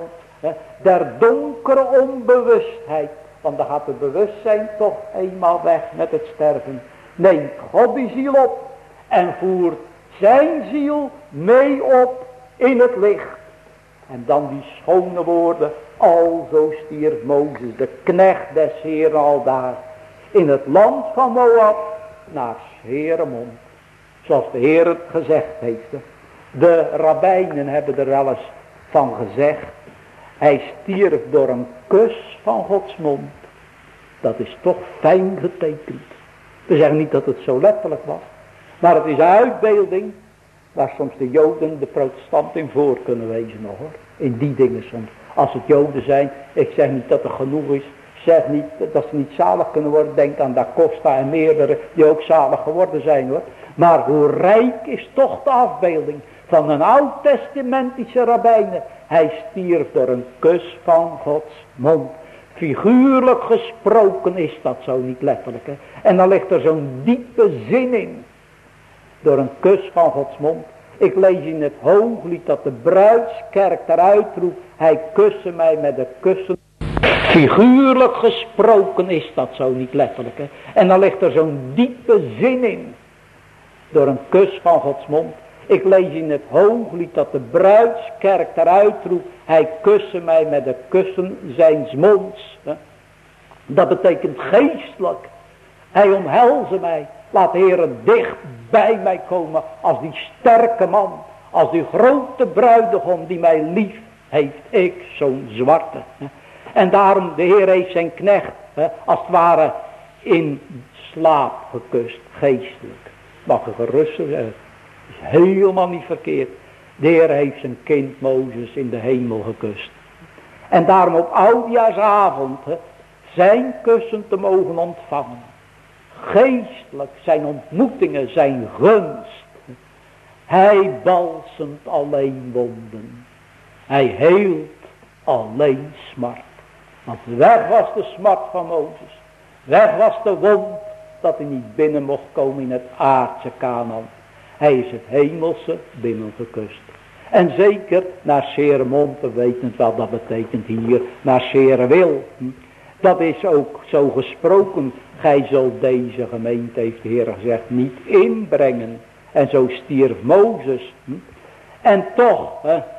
der donkere onbewustheid. Want dan gaat het bewustzijn toch eenmaal weg met het sterven. Neemt God die ziel op en voert zijn ziel mee op in het licht. En dan die schone woorden. Alzo stierf Mozes, de knecht des Heeren aldaar, in het land van Moab, naar Heremond. Zoals de Heer het gezegd heeft. De rabbijnen hebben er wel eens van gezegd. Hij stierf door een kus van Gods mond. Dat is toch fijn getekend. We zeggen niet dat het zo letterlijk was. Maar het is een uitbeelding waar soms de Joden de protestanten in voor kunnen wezen nog hoor. In die dingen soms. Als het Joden zijn, ik zeg niet dat er genoeg is. Zeg niet dat ze niet zalig kunnen worden. Denk aan Da Costa en meerdere die ook zalig geworden zijn hoor. Maar hoe rijk is toch de afbeelding van een oud-testamentische rabbijnen. Hij stierf door een kus van Gods mond. Figuurlijk gesproken is dat zo niet letterlijk. Hè? En dan ligt er zo'n diepe zin in. Door een kus van Gods mond. Ik lees in het Hooglied dat de bruidskerk eruit roept. Hij kuste mij met de kussen. Figuurlijk gesproken is dat zo niet letterlijk. Hè? En dan ligt er zo'n diepe zin in. Door een kus van Gods mond. Ik lees in het Hooglied dat de bruidskerk eruit roept. Hij kuste mij met de kussen zijns monds. Hè? Dat betekent geestelijk. Hij omhelze mij. Laat de Heer dicht bij mij komen als die sterke man. Als die grote bruidegom die mij lief heeft. Ik zo'n zwarte. En daarom de Heer heeft zijn knecht als het ware in slaap gekust. Geestelijk. Mag je gerust zeggen. Dat is helemaal niet verkeerd. De Heer heeft zijn kind Mozes in de hemel gekust. En daarom op oudjaarsavond zijn kussen te mogen ontvangen. Geestelijk zijn ontmoetingen, zijn gunst. Hij balsemt alleen wonden. Hij heelt alleen smart. Want weg was de smart van Mozes. Weg was de wond dat hij niet binnen mocht komen in het aardse Kanaan. Hij is het hemelse binnengekust. En zeker naar Seremond, we weten het wel, dat betekent hier naar Serewil. Dat is ook zo gesproken. Gij zult deze gemeente, heeft de Heer gezegd, niet inbrengen. En zo stierf Mozes. En toch,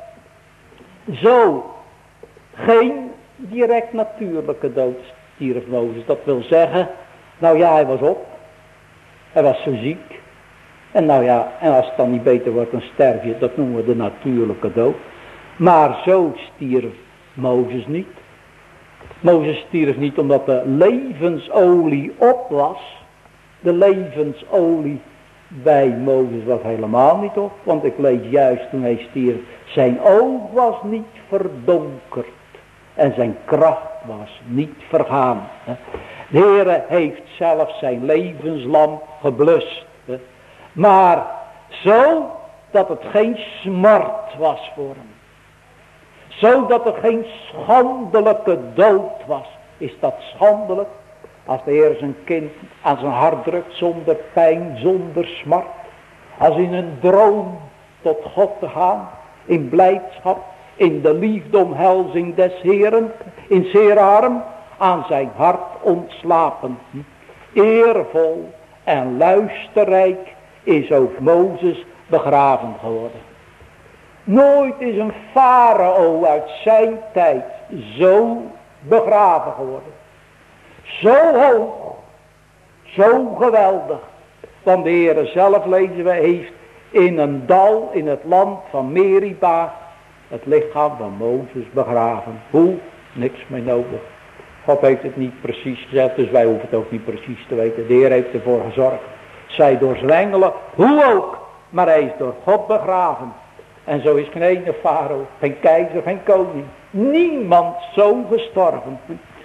zo geen direct natuurlijke dood stierf Mozes. Dat wil zeggen, nou ja, hij was op. Hij was zo ziek. En nou ja, en als het dan niet beter wordt, dan sterf je. Dat noemen we de natuurlijke dood. Maar zo stierf Mozes niet. Mozes stierf niet omdat de levensolie op was. De levensolie bij Mozes was helemaal niet op. Want ik lees juist toen hij stierf. Zijn oog was niet verdonkerd. En zijn kracht was niet vergaan. De Heere heeft zelf zijn levenslamp geblust. Maar zo dat het geen smart was voor hem. Zodat er geen schandelijke dood was. Is dat schandelijk? Als de Heer zijn kind aan zijn hart drukt zonder pijn, zonder smart. Als in een droom tot God te gaan. In blijdschap. In de liefdeomhelzing des Heeren. In zeer arm. Aan zijn hart ontslapen. Eervol en luisterrijk is ook Mozes begraven geworden. Nooit is een farao uit zijn tijd zo begraven geworden. Zo hoog, zo geweldig. Want de Heere zelf, lezen we, heeft in een dal in het land van Meriba het lichaam van Mozes begraven. Hoe? Niks meer nodig. God heeft het niet precies gezet, dus wij hoeven het ook niet precies te weten. De Heer heeft ervoor gezorgd. Zij doorzwengelen, hoe ook, maar hij is door God begraven. En zo is geen ene farao, geen keizer, geen koning. Niemand zo gestorven.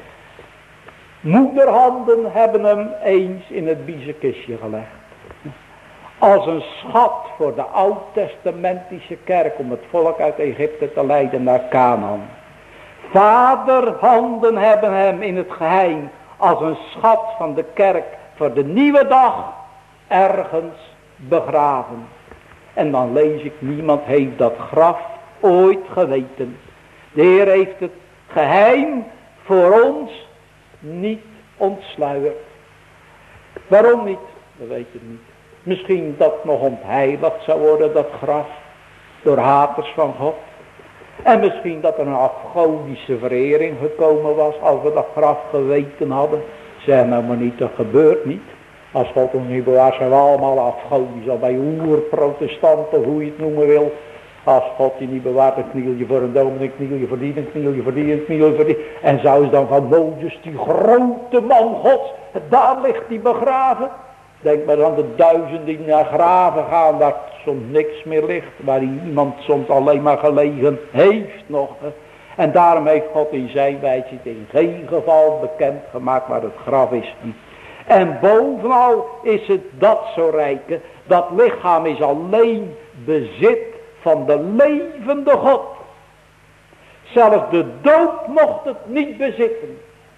Moederhanden hebben hem eens in het biezenkistje gelegd. Als een schat voor de oud-testamentische kerk om het volk uit Egypte te leiden naar Canaan. Vaderhanden hebben hem in het geheim als een schat van de kerk voor de nieuwe dag ergens begraven. En dan lees ik, niemand heeft dat graf ooit geweten. De Heer heeft het geheim voor ons niet ontsluierd. Waarom niet? We weten het niet. Misschien dat nog ontheiligd zou worden, dat graf, door haters van God. En misschien dat er een afgodische verering gekomen was, als we dat graf geweten hadden. Zeg nou maar niet, dat gebeurt niet. Als God ons niet bewaart, zijn we allemaal afgodisch, al bij oerprotestanten, hoe je het noemen wil. Als God je niet bewaart, dan kniel je voor een dominee, kniel je voor die, dan kniel je voor die, en kniel je voor die. En zou is dan van Mozes, die grote man Gods, daar ligt hij begraven. Denk maar aan de duizenden die naar graven gaan, waar soms niks meer ligt. Waar iemand soms alleen maar gelegen heeft nog. En daarom heeft God in zijn wijsheid in geen geval bekendgemaakt waar het graf is. En bovenal is het dat zo rijke, dat lichaam is alleen bezit van de levende God. Zelfs de dood mocht het niet bezitten.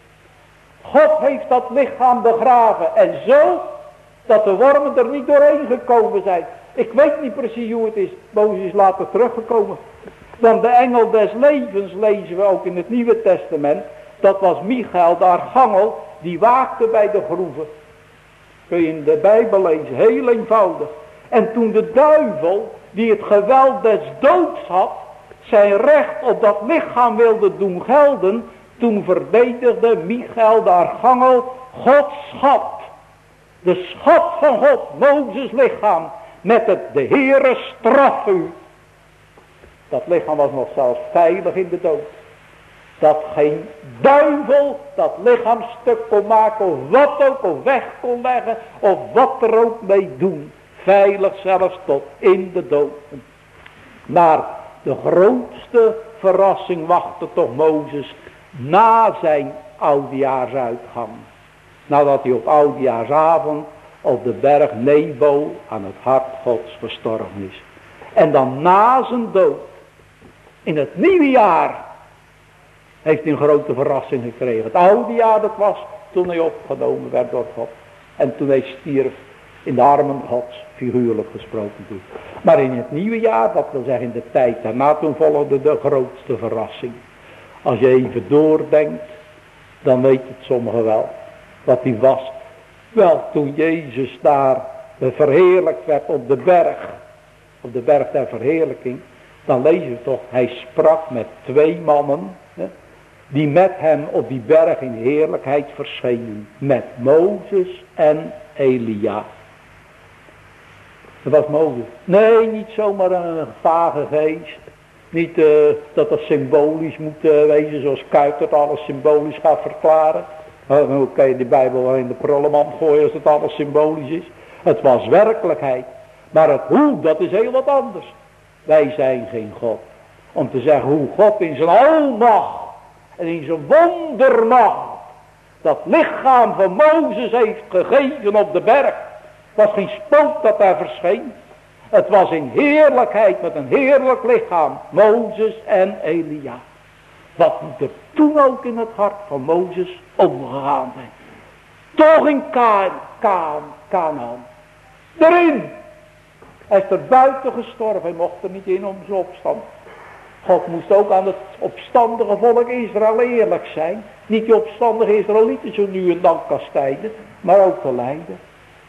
God heeft dat lichaam begraven en zo dat de wormen er niet doorheen gekomen zijn. Ik weet niet precies hoe het is. Mozes is later teruggekomen. Want de engel des levens lezen we ook in het Nieuwe Testament. Dat was Michael, de archangel, die waakte bij de groeven. Kun je in de Bijbel lezen, heel eenvoudig. En toen de duivel, die het geweld des doods had, zijn recht op dat lichaam wilde doen gelden, toen verdedigde Michael, de archangel, Gods schat. De schat van God, Mozes lichaam, met het de Heere straf u. Dat lichaam was nog zelfs veilig in de dood. Dat geen duivel dat lichaam stuk kon maken, of wat ook, of weg kon leggen, of wat er ook mee doen. Veilig zelfs tot in de dood. Maar de grootste verrassing wachtte toch Mozes na zijn oudejaarsuitgang. Nadat hij op oudejaarsavond op de berg Nebo aan het hart Gods gestorven is. En dan na zijn dood, in het nieuwe jaar, heeft hij een grote verrassing gekregen. Het oude jaar dat was toen hij opgenomen werd door God. En toen hij stierf in de armen Gods, figuurlijk gesproken toen. Maar in het nieuwe jaar, dat wil zeggen in de tijd daarna, toen volgde de grootste verrassing. Als je even doordenkt, dan weet het sommigen wel wat hij was. Wel, toen Jezus daar verheerlijkt werd op de berg der verheerlijking, dan lezen we toch, hij sprak met 2 mannen, die met hem op die berg in heerlijkheid verschenen. Met Mozes en Elia. Dat was Mozes. Nee, niet zomaar een vage geest. Niet dat het symbolisch moet wezen, zoals Kuijter alles symbolisch gaat verklaren. Hoe kan je de Bijbel wel in de prullenmand gooien als het alles symbolisch is. Het was werkelijkheid. Maar het hoe, dat is heel wat anders. Wij zijn geen God. Om te zeggen hoe God in zijn almacht en in zijn wondermacht dat lichaam van Mozes heeft gegeven op de berg. Het was geen spook dat daar verscheen. Het was in heerlijkheid met een heerlijk lichaam. Mozes en Elia. Wat moet er toen ook in het hart van Mozes omgegaan zijn. Toch in Canaan. Erin. Hij is er buiten gestorven. Hij mocht er niet in om zijn opstand. God moest ook aan het opstandige volk Israël eerlijk zijn. Niet die opstandige Israëlieten zo nu en dan kastijden, maar ook te lijden.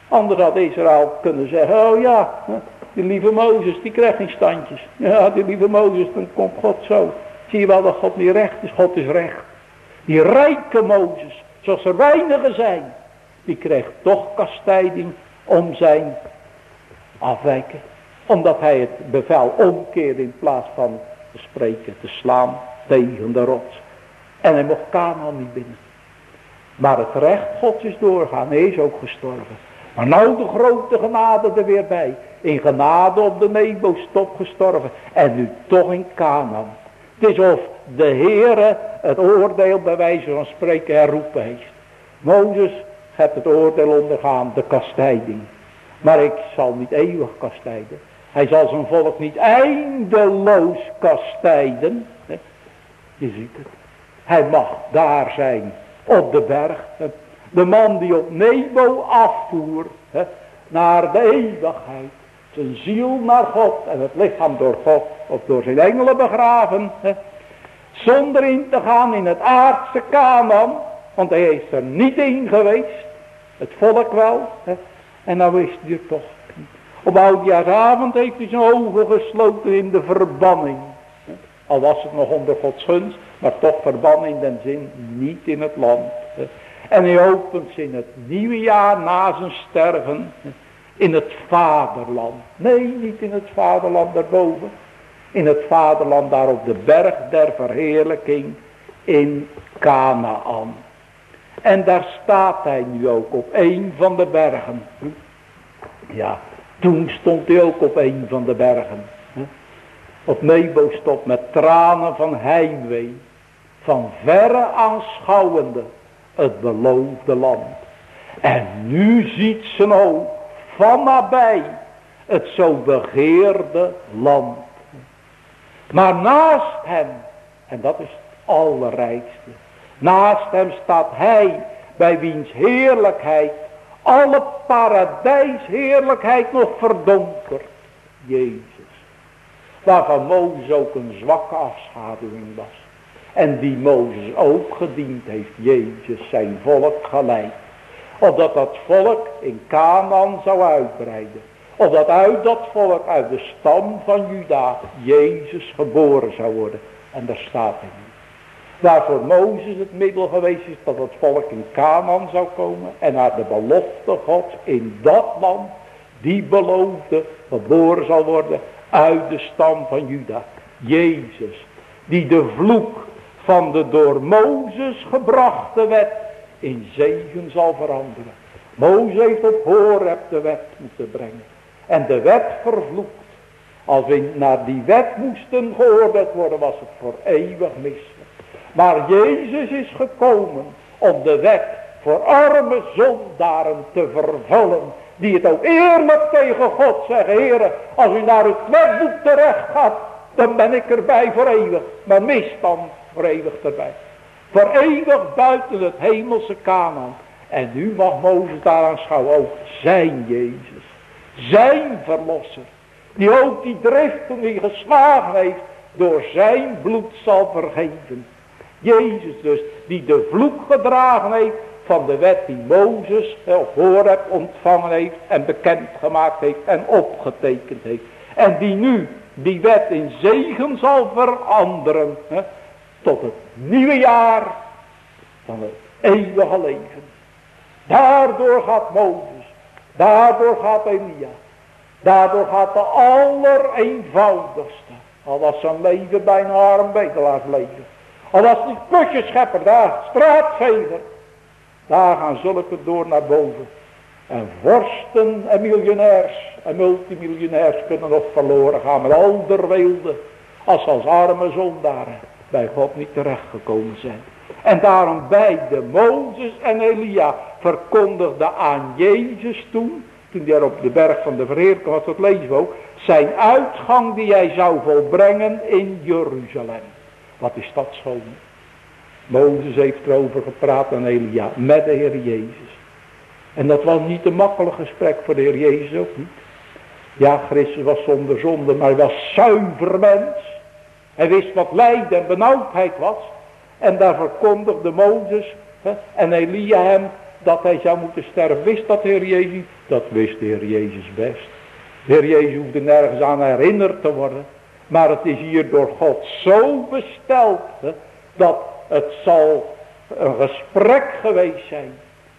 Anders had Israël kunnen zeggen, oh ja, die lieve Mozes, die krijgt geen standjes. Ja, die lieve Mozes, dan komt God zo. Zie je wel dat God niet recht is? God is recht. Die rijke Mozes, zoals er weinigen zijn, die krijgt toch kastijding om zijn afwijken. Omdat hij het bevel omkeerde in plaats van te spreken, te slaan tegen de rots. En hij mocht Kanaan niet binnen. Maar het recht Gods is doorgaan, hij is ook gestorven. Maar nou de grote genade er weer bij. In genade op de Nebo-stop gestorven. En nu toch in Kanaan. Het is of de Heere het oordeel bij wijze van spreken herroepen heeft. Mozes hebt het oordeel ondergaan, de kastijding. Maar ik zal niet eeuwig kastijden. Hij zal zijn volk niet eindeloos kastijden. Je ziet het. Hij mag daar zijn, op de berg. De man die op Nebo afvoer, naar de eeuwigheid. Zijn ziel naar God en het lichaam door God of door zijn engelen begraven. Zonder in te gaan in het aardse Kanaan. Want hij is er niet in geweest. Het volk wel. En nou is hij er toch. Op oudjaarsavond heeft hij zijn ogen gesloten in de verbanning. Al was het nog onder Gods gunst. Maar toch verbannen in den zin niet in het land. En hij opent ze in het nieuwe jaar na zijn sterven. In het vaderland. Nee, niet in het vaderland daarboven. In het vaderland daar op de berg der verheerlijking. In Kanaan. En daar staat hij nu ook op een van de bergen. Ja, toen stond hij ook op een van de bergen. Op Nebo-stop met tranen van heimwee. Van verre aanschouwende het beloofde land. En nu ziet zijn oog van nabij het zo begeerde land. Maar naast hem, en dat is het allerrijkste. Naast hem staat hij bij wiens heerlijkheid alle paradijsheerlijkheid nog verdonkert. Jezus. Waarvan Mozes ook een zwakke afschaduwing was. En die Mozes ook gediend heeft, Jezus zijn volk geleid. Opdat dat volk in Kanaan zou uitbreiden. Opdat uit dat volk, uit de stam van Juda, Jezus geboren zou worden. En daar staat hij nu. Waarvoor Mozes het middel geweest is dat het volk in Kanaan zou komen. En naar de belofte Gods in dat land, die beloofde, geboren zal worden uit de stam van Juda. Jezus, die de vloek van de door Mozes gebrachte wet in zegen zal veranderen. Mozes heeft op Horeb de wet moeten brengen. En de wet vervloekt. Als we naar die wet moesten geoordeeld worden, was het voor eeuwig misselijk. Maar Jezus is gekomen om de wet voor arme zondaren te vervullen. Die het ook eerlijk tegen God zeggen. Heere, als u naar het wetboek terecht gaat, dan ben ik erbij voor eeuwig. Maar mis dan voor eeuwig erbij. Voor eeuwig buiten het hemelse Kanaan. En nu mag Mozes daar aanschouwen ook zijn Jezus. Zijn verlosser. Die ook die driften die geslagen heeft, door zijn bloed zal vergeven. Jezus dus, die de vloek gedragen heeft van de wet die Mozes op Horeb ontvangen heeft en bekendgemaakt heeft en opgetekend heeft. En die nu die wet in zegen zal veranderen tot het nieuwe jaar van het eeuwige leven. Daardoor gaat Mozes, daardoor gaat Elia, daardoor gaat de allereenvoudigste, al was zijn leven bijna arm bedelaarsleven, al was die putjeschepper daar, straatveger, daar gaan zulke door naar boven. En vorsten en miljonairs en multimiljonairs kunnen nog verloren gaan met al der weelde, als arme zondaren bij God niet terechtgekomen zijn. En daarom beide Mozes en Elia verkondigden aan Jezus toen hij op de berg van de verheerlijking was, dat lezen we ook, zijn uitgang die hij zou volbrengen in Jeruzalem. Wat is dat schoon? Mozes heeft erover gepraat aan Elia met de Heer Jezus. En dat was niet een makkelijk gesprek voor de Heer Jezus ook niet. Ja, Christus was zonder zonde, maar hij was zuiver mens. Hij wist wat lijden en benauwdheid was. En daar verkondigde Mozes en Elia hem dat hij zou moeten sterven. Wist dat de Heer Jezus Dat wist de Heer Jezus best. De Heer Jezus hoefde nergens aan herinnerd te worden. Maar het is hier door God zo besteld, dat het zal een gesprek geweest zijn.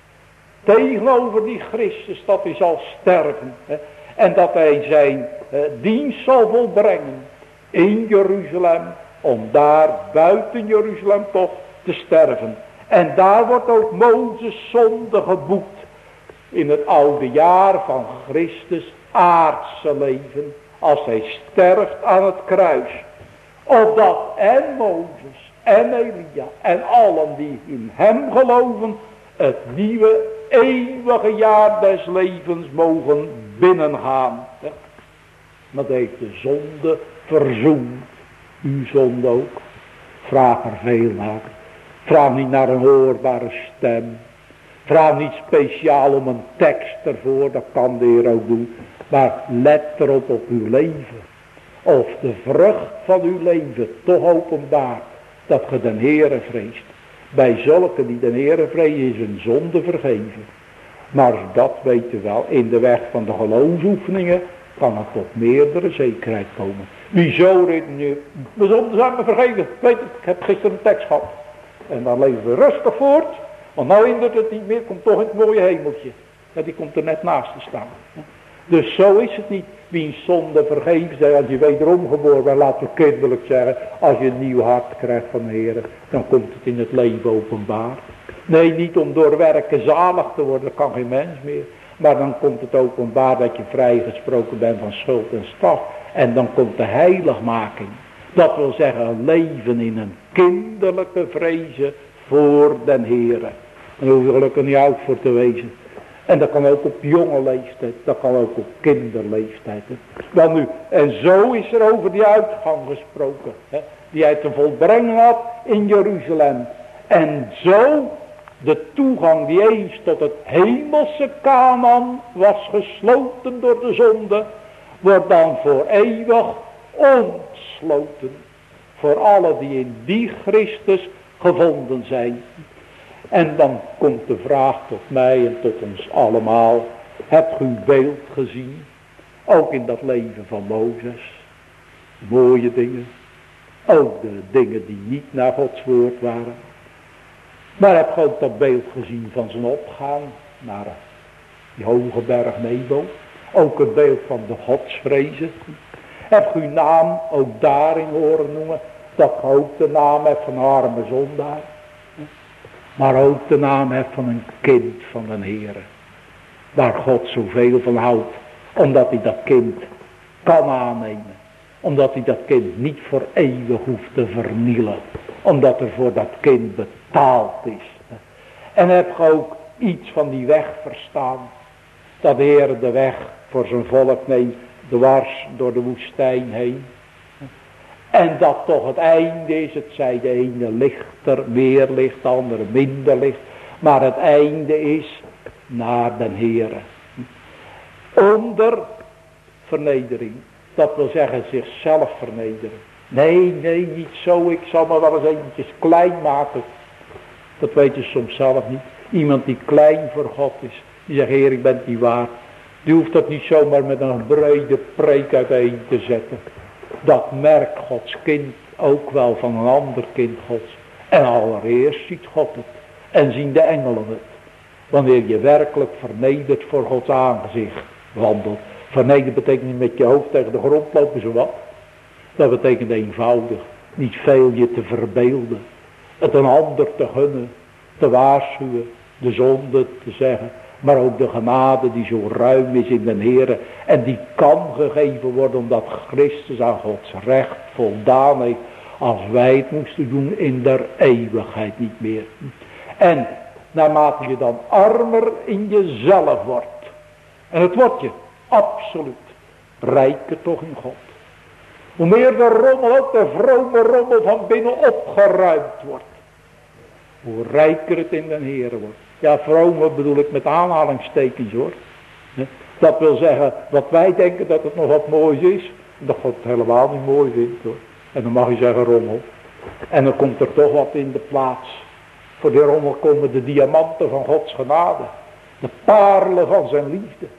Tegenover die Christus, dat hij zal sterven. En dat hij zijn dienst zal volbrengen in Jeruzalem. Om daar buiten Jeruzalem toch te sterven. En daar wordt ook Mozes zonde geboekt. In het oude jaar van Christus aardse leven. Als hij sterft aan het kruis. Opdat en Mozes en Elia en allen die in hem geloven. Het nieuwe eeuwige jaar des levens mogen binnengaan. Dat heeft de zonde verzoend. Uw zonde ook. Vraag er veel naar. Vraag niet naar een hoorbare stem. Vraag niet speciaal om een tekst ervoor. Dat kan de Heer ook doen. Maar let erop op uw leven. Of de vrucht van uw leven toch openbaart. Dat ge den Heere vreest. Bij zulke die den Heere vrezen is een zonde vergeven. Maar dat weten we wel. In de weg van de geloofsoefeningen kan het tot meerdere zekerheid komen. Wie zo redeneert. Mijn zonden zijn me vergeven. Weet het, ik heb gisteren een tekst gehad. En dan leven we rustig voort. Want nou hindert het niet meer. Komt toch in het mooie hemeltje. Ja, die komt er net naast te staan. Dus zo is het niet. Wie een zonde vergeven zijn. Als je wederom geboren bent. Laten we kinderlijk zeggen. Als je een nieuw hart krijgt van de Heer. Dan komt het in het leven openbaar. Nee, niet om door werken zalig te worden. Dat kan geen mens meer. Maar dan komt het openbaar dat je vrijgesproken bent van schuld en straf. En dan komt de heiligmaking. Dat wil zeggen een leven in een kinderlijke vrezen voor den Heere. En daar hoef je gelukkig niet oud voor te wezen. En dat kan ook op jonge leeftijd. Dat kan ook op kinderleeftijd. Dan nu, en zo is er over die uitgang gesproken. Die hij te volbrengen had in Jeruzalem. En zo de toegang die eens tot het hemelse Kanaan was gesloten door de zonde. Wordt dan voor eeuwig ontsloten. Voor alle die in die Christus gevonden zijn. En dan komt de vraag tot mij en tot ons allemaal. Hebt u beeld gezien? Ook in dat leven van Mozes. Mooie dingen. Ook de dingen die niet naar Gods woord waren. Maar heb je ook dat beeld gezien van zijn opgaan naar die hoge berg Nebo. Ook het beeld van de godsvrezen. Heb je uw naam ook daarin horen noemen. Dat je ook de naam hebt van een arme zondaar. Maar ook de naam hebt van een kind van de Heere. Waar God zoveel van houdt. Omdat hij dat kind kan aannemen. Omdat hij dat kind niet voor eeuwig hoeft te vernielen. Omdat er voor dat kind betaald is. En heb je ook iets van die weg verstaan. Dat de Heer de weg voor zijn volk neemt. Dwars door de woestijn heen. En dat toch het einde is. Het zij de ene lichter, meer licht, de andere minder licht. Maar het einde is naar den Heere. Onder vernedering. Dat wil zeggen zichzelf vernederen. Nee, niet zo. Ik zal me wel eens eventjes klein maken. Dat weten ze soms zelf niet. Iemand die klein voor God is. Die zegt, Heer, ik ben niet waard. Die hoeft dat niet zomaar met een brede preek uiteen te zetten. Dat merkt Gods kind ook wel van een ander kind Gods. En allereerst ziet God het. En zien de engelen het. Wanneer je werkelijk vernederd voor Gods aangezicht wandelt. Vernederd betekent niet met je hoofd tegen de grond lopen zo wat. Dat betekent eenvoudig. Niet veel je te verbeelden. Het een ander te gunnen. Te waarschuwen. De zonde te zeggen. Maar ook de genade die zo ruim is in den Heere. En die kan gegeven worden omdat Christus aan Gods recht voldaan heeft. Als wij het moesten doen in der eeuwigheid niet meer. En naarmate je dan armer in jezelf wordt. En het wordt je absoluut rijker toch in God. Hoe meer de rommel, ook de vrome rommel van binnen opgeruimd wordt. Hoe rijker het in den Heere wordt. Ja, vrome bedoel ik met aanhalingstekens hoor. Dat wil zeggen, wat wij denken dat het nog wat moois is. Dat God het helemaal niet mooi vindt hoor. En dan mag je zeggen rommel. En dan komt er toch wat in de plaats. Voor die rommel komen de diamanten van Gods genade. De parelen van zijn liefde.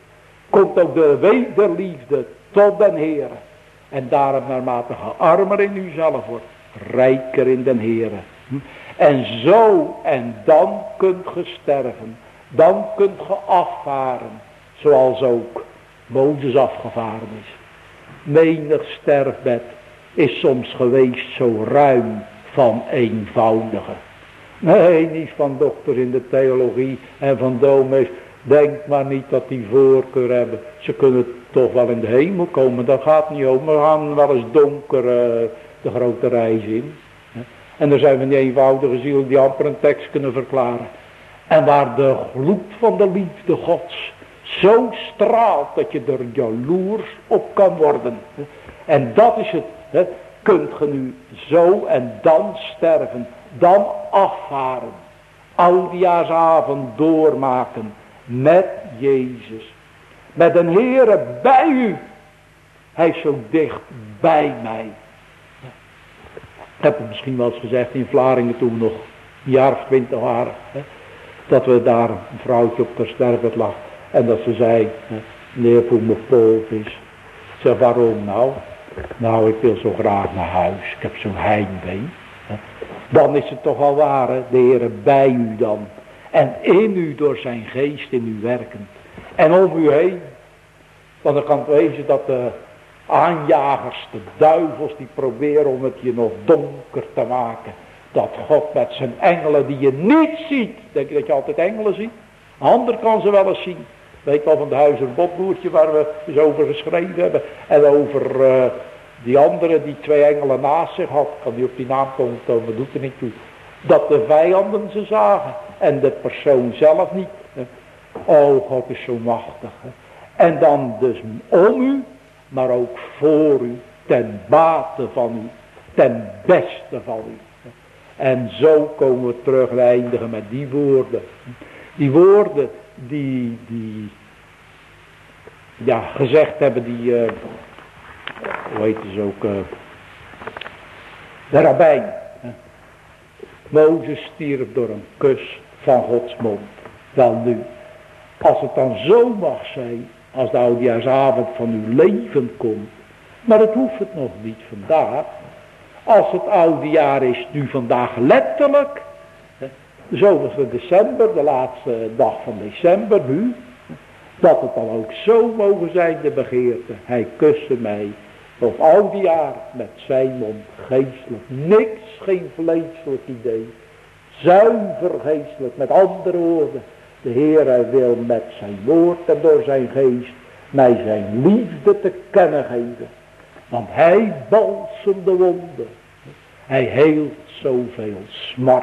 komt ook de wederliefde tot den Heere. En daarom naarmate ge armer in uzelf wordt, rijker in den Heere. En zo en dan kunt ge sterven. Dan kunt ge afvaren. Zoals ook Mozes afgevaren is. Menig sterfbed is soms geweest zo ruim van eenvoudige. Nee, niet van dokters in de theologie en van dominees. Denk maar niet dat die voorkeur hebben. Ze kunnen toch wel in de hemel komen. Dat gaat niet om. We gaan wel eens donker de grote reis in. En er zijn van die eenvoudige zielen die amper een tekst kunnen verklaren. En waar de gloed van de liefde Gods zo straalt dat je er jaloers op kan worden. En dat is het. Kunt ge nu zo en dan sterven. Dan afvaren. Oudejaarsavond doormaken. Met Jezus. Met een Heere bij u. Hij is zo dicht bij mij. Ik heb het misschien wel eens gezegd in Vlaardingen toen nog een jaar of 20 waren. Dat we daar een vrouwtje op haar sterfbed lag. En dat ze zei, meneer, voel me polvis. Ik zeg, waarom nou? Nou, ik wil zo graag naar huis. Ik heb zo'n heimwee. Dan is het toch al waar, de Heere bij u dan. En in u door zijn geest in u werken. En om u heen. Want dan kan het wezen dat de aanjagers, de duivels die proberen om het je nog donker te maken. Dat God met zijn engelen die je niet ziet. Denk je dat je altijd engelen ziet? Een ander kan ze wel eens zien. Weet wel van de Huizer Botboertje waar we eens over geschreven hebben. En over die andere die 2 engelen naast zich had. Kan die op die naam komen, dat doet er niet toe. Dat de vijanden ze zagen. En de persoon zelf niet. Oh, God is zo machtig. En dan dus om u. Maar ook voor u. Ten bate van u. Ten beste van u. En zo komen we terug en eindigen met die woorden. Die woorden die ja, gezegd hebben die, hoe heet het ook, de rabbijn. Mozes stierf door een kus van Gods mond. Wel nu, als het dan zo mag zijn, als de oudejaarsavond van uw leven komt, maar het hoeft het nog niet vandaag. Als het oude jaar is nu vandaag letterlijk, de zoveelste december, de laatste dag van december nu, dat het dan ook zo mogen zijn de begeerte. Hij kuste mij op oude jaar met zijn mond geestelijk. Niks, geen vleeselijk idee. Zuiver geestelijk, met andere woorden. De Heer wil met zijn woord en door zijn geest mij zijn liefde te kennen geven. Want hij balsemt de wonden. Hij heelt zoveel smart.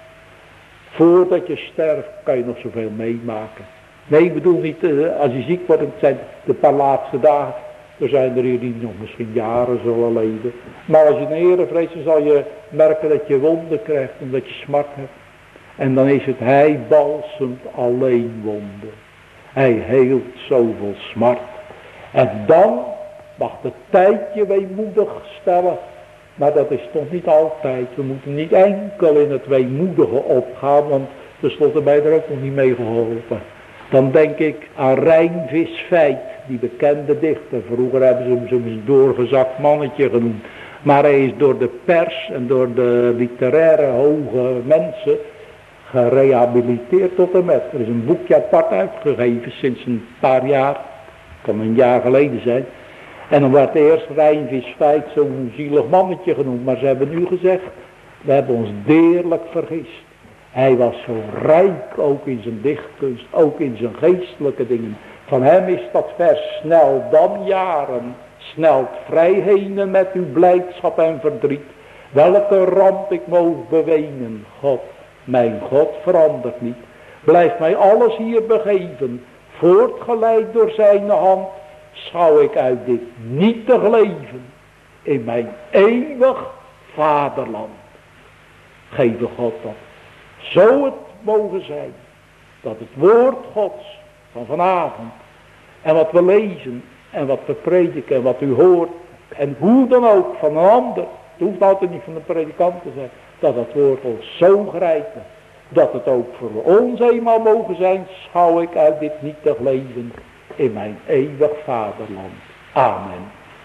Voordat je sterft kan je nog zoveel meemaken. Nee, ik bedoel niet, als je ziek wordt, het zijn de paar laatste dagen. Er zijn er hier die nog misschien jaren zullen leven. Maar als je een Heere vreest, dan zal je merken dat je wonden krijgt omdat je smart hebt. En dan is het, hij balsemt alleen wonden. Hij heelt zoveel smart. En dan mag de tijd je weemoedig stellen. Maar dat is toch niet altijd. We moeten niet enkel in het weemoedige opgaan. Want tenslotte ben je er ook nog niet mee geholpen. Dan denk ik aan Rijnvis Veit. Die bekende dichter. Vroeger hebben ze hem zo'n doorgezakt mannetje genoemd. Maar hij is door de pers en door de literaire hoge mensen gerehabiliteerd tot en met. Er is een boekje apart uitgegeven sinds een paar jaar. Kan een jaar geleden zijn. En dan werd eerst Rijnvis Veit zo'n zielig mannetje genoemd. Maar ze hebben nu gezegd, we hebben ons deerlijk vergist. Hij was zo rijk ook in zijn dichtkunst, ook in zijn geestelijke dingen. Van hem is dat vers, snel dan jaren, snelt vrij heen met uw blijdschap en verdriet. Welke ramp ik moog bewenen, God, mijn God verandert niet. Blijft mij alles hier begeven, voortgeleid door zijn hand. Schouw ik uit dit nietig leven in mijn eeuwig vaderland. Geef God dat. Zo het mogen zijn. Dat het woord Gods van vanavond. En wat we lezen. En wat we prediken. En wat u hoort. En hoe dan ook van een ander. Het hoeft altijd niet van de predikant te zijn. Dat het woord ons zo grijpen. Dat het ook voor ons eenmaal mogen zijn. Schouw ik uit dit nietig leven in mijn eeuwig vaderland. Amen.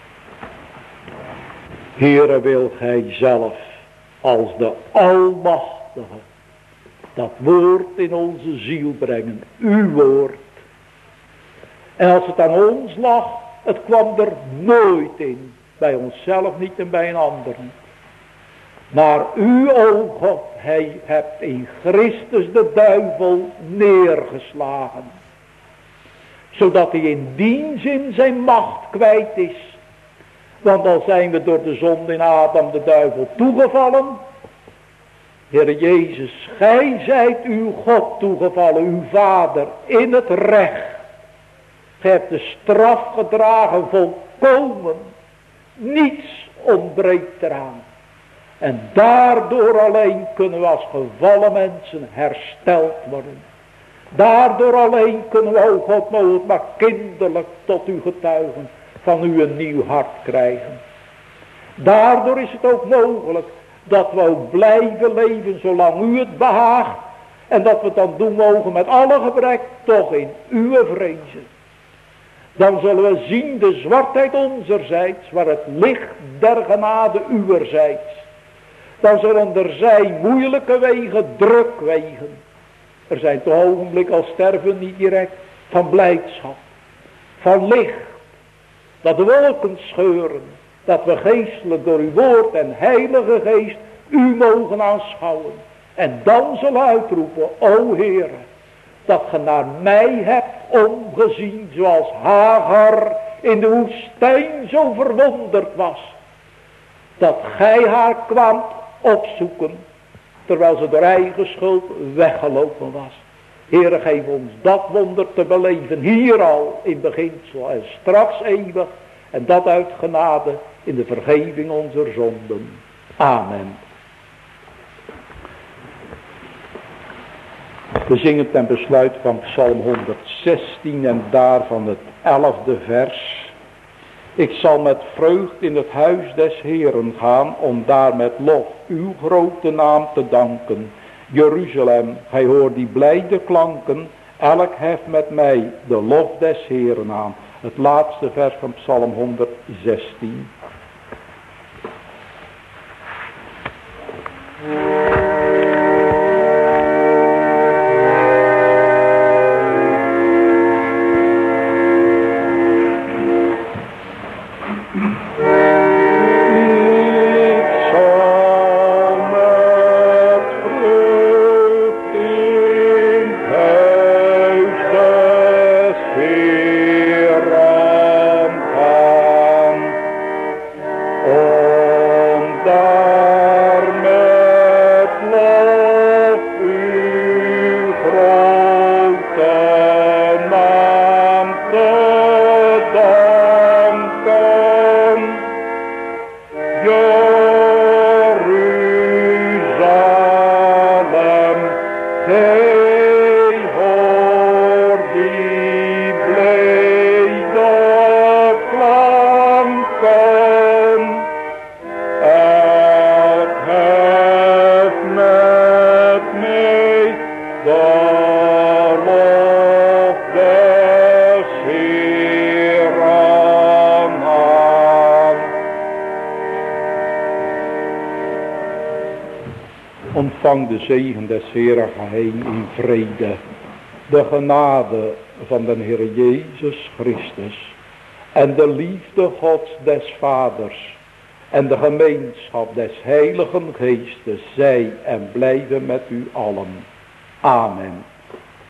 Heere, wil gij zelf als de Almachtige dat woord in onze ziel brengen, uw woord. En als het aan ons lag, het kwam er nooit in, bij onszelf niet en bij een ander niet. Maar u, o God, hij hebt in Christus de duivel neergeslagen, zodat hij in die zin zijn macht kwijt is. Want al zijn we door de zonde in Adam de duivel toegevallen, Heere Jezus, gij zijt uw God toegevallen, uw Vader, in het recht. Gij hebt de straf gedragen volkomen, niets ontbreekt eraan. En daardoor alleen kunnen we als gevallen mensen hersteld worden. Daardoor alleen kunnen we, o God, mogelijk maar kinderlijk tot u getuigen, van u een nieuw hart krijgen. Daardoor is het ook mogelijk dat we ook blijven leven zolang u het behaagt. En dat we het dan doen mogen met alle gebrek, toch in uw vrezen. Dan zullen we zien de zwartheid onzerzijds, waar het licht der genade uwerzijds. Dan zullen er zijn moeilijke wegen, druk wegen. Er zijn toch ogenblikken als sterven niet direct, van blijdschap, van licht. Dat de wolken scheuren, dat we geestelijk door uw woord en heilige geest u mogen aanschouwen. En dan zullen uitroepen, o Heere, dat ge naar mij hebt omgezien, zoals Hagar in de woestijn zo verwonderd was. Dat gij haar kwaamt opzoeken, terwijl ze door eigen schuld weggelopen was. Heere, geef ons dat wonder te beleven, hier al in beginsel en straks eeuwig. En dat uit genade in de vergeving onze zonden. Amen. We zingen ten besluit van Psalm 116 en daarvan het 11e vers. Ik zal met vreugd in het huis des Heeren gaan, om daar met lof uw grote naam te danken. Jeruzalem, gij hoort die blijde klanken, elk heft met mij de lof des Heeren aan. Het laatste vers van Psalm 116. Ontvang de zegen des Heeren, ga heen in vrede. De genade van de Heer Jezus Christus en de liefde Gods des Vaders en de gemeenschap des Heiligen Geestes zij en blijven met u allen. Amen.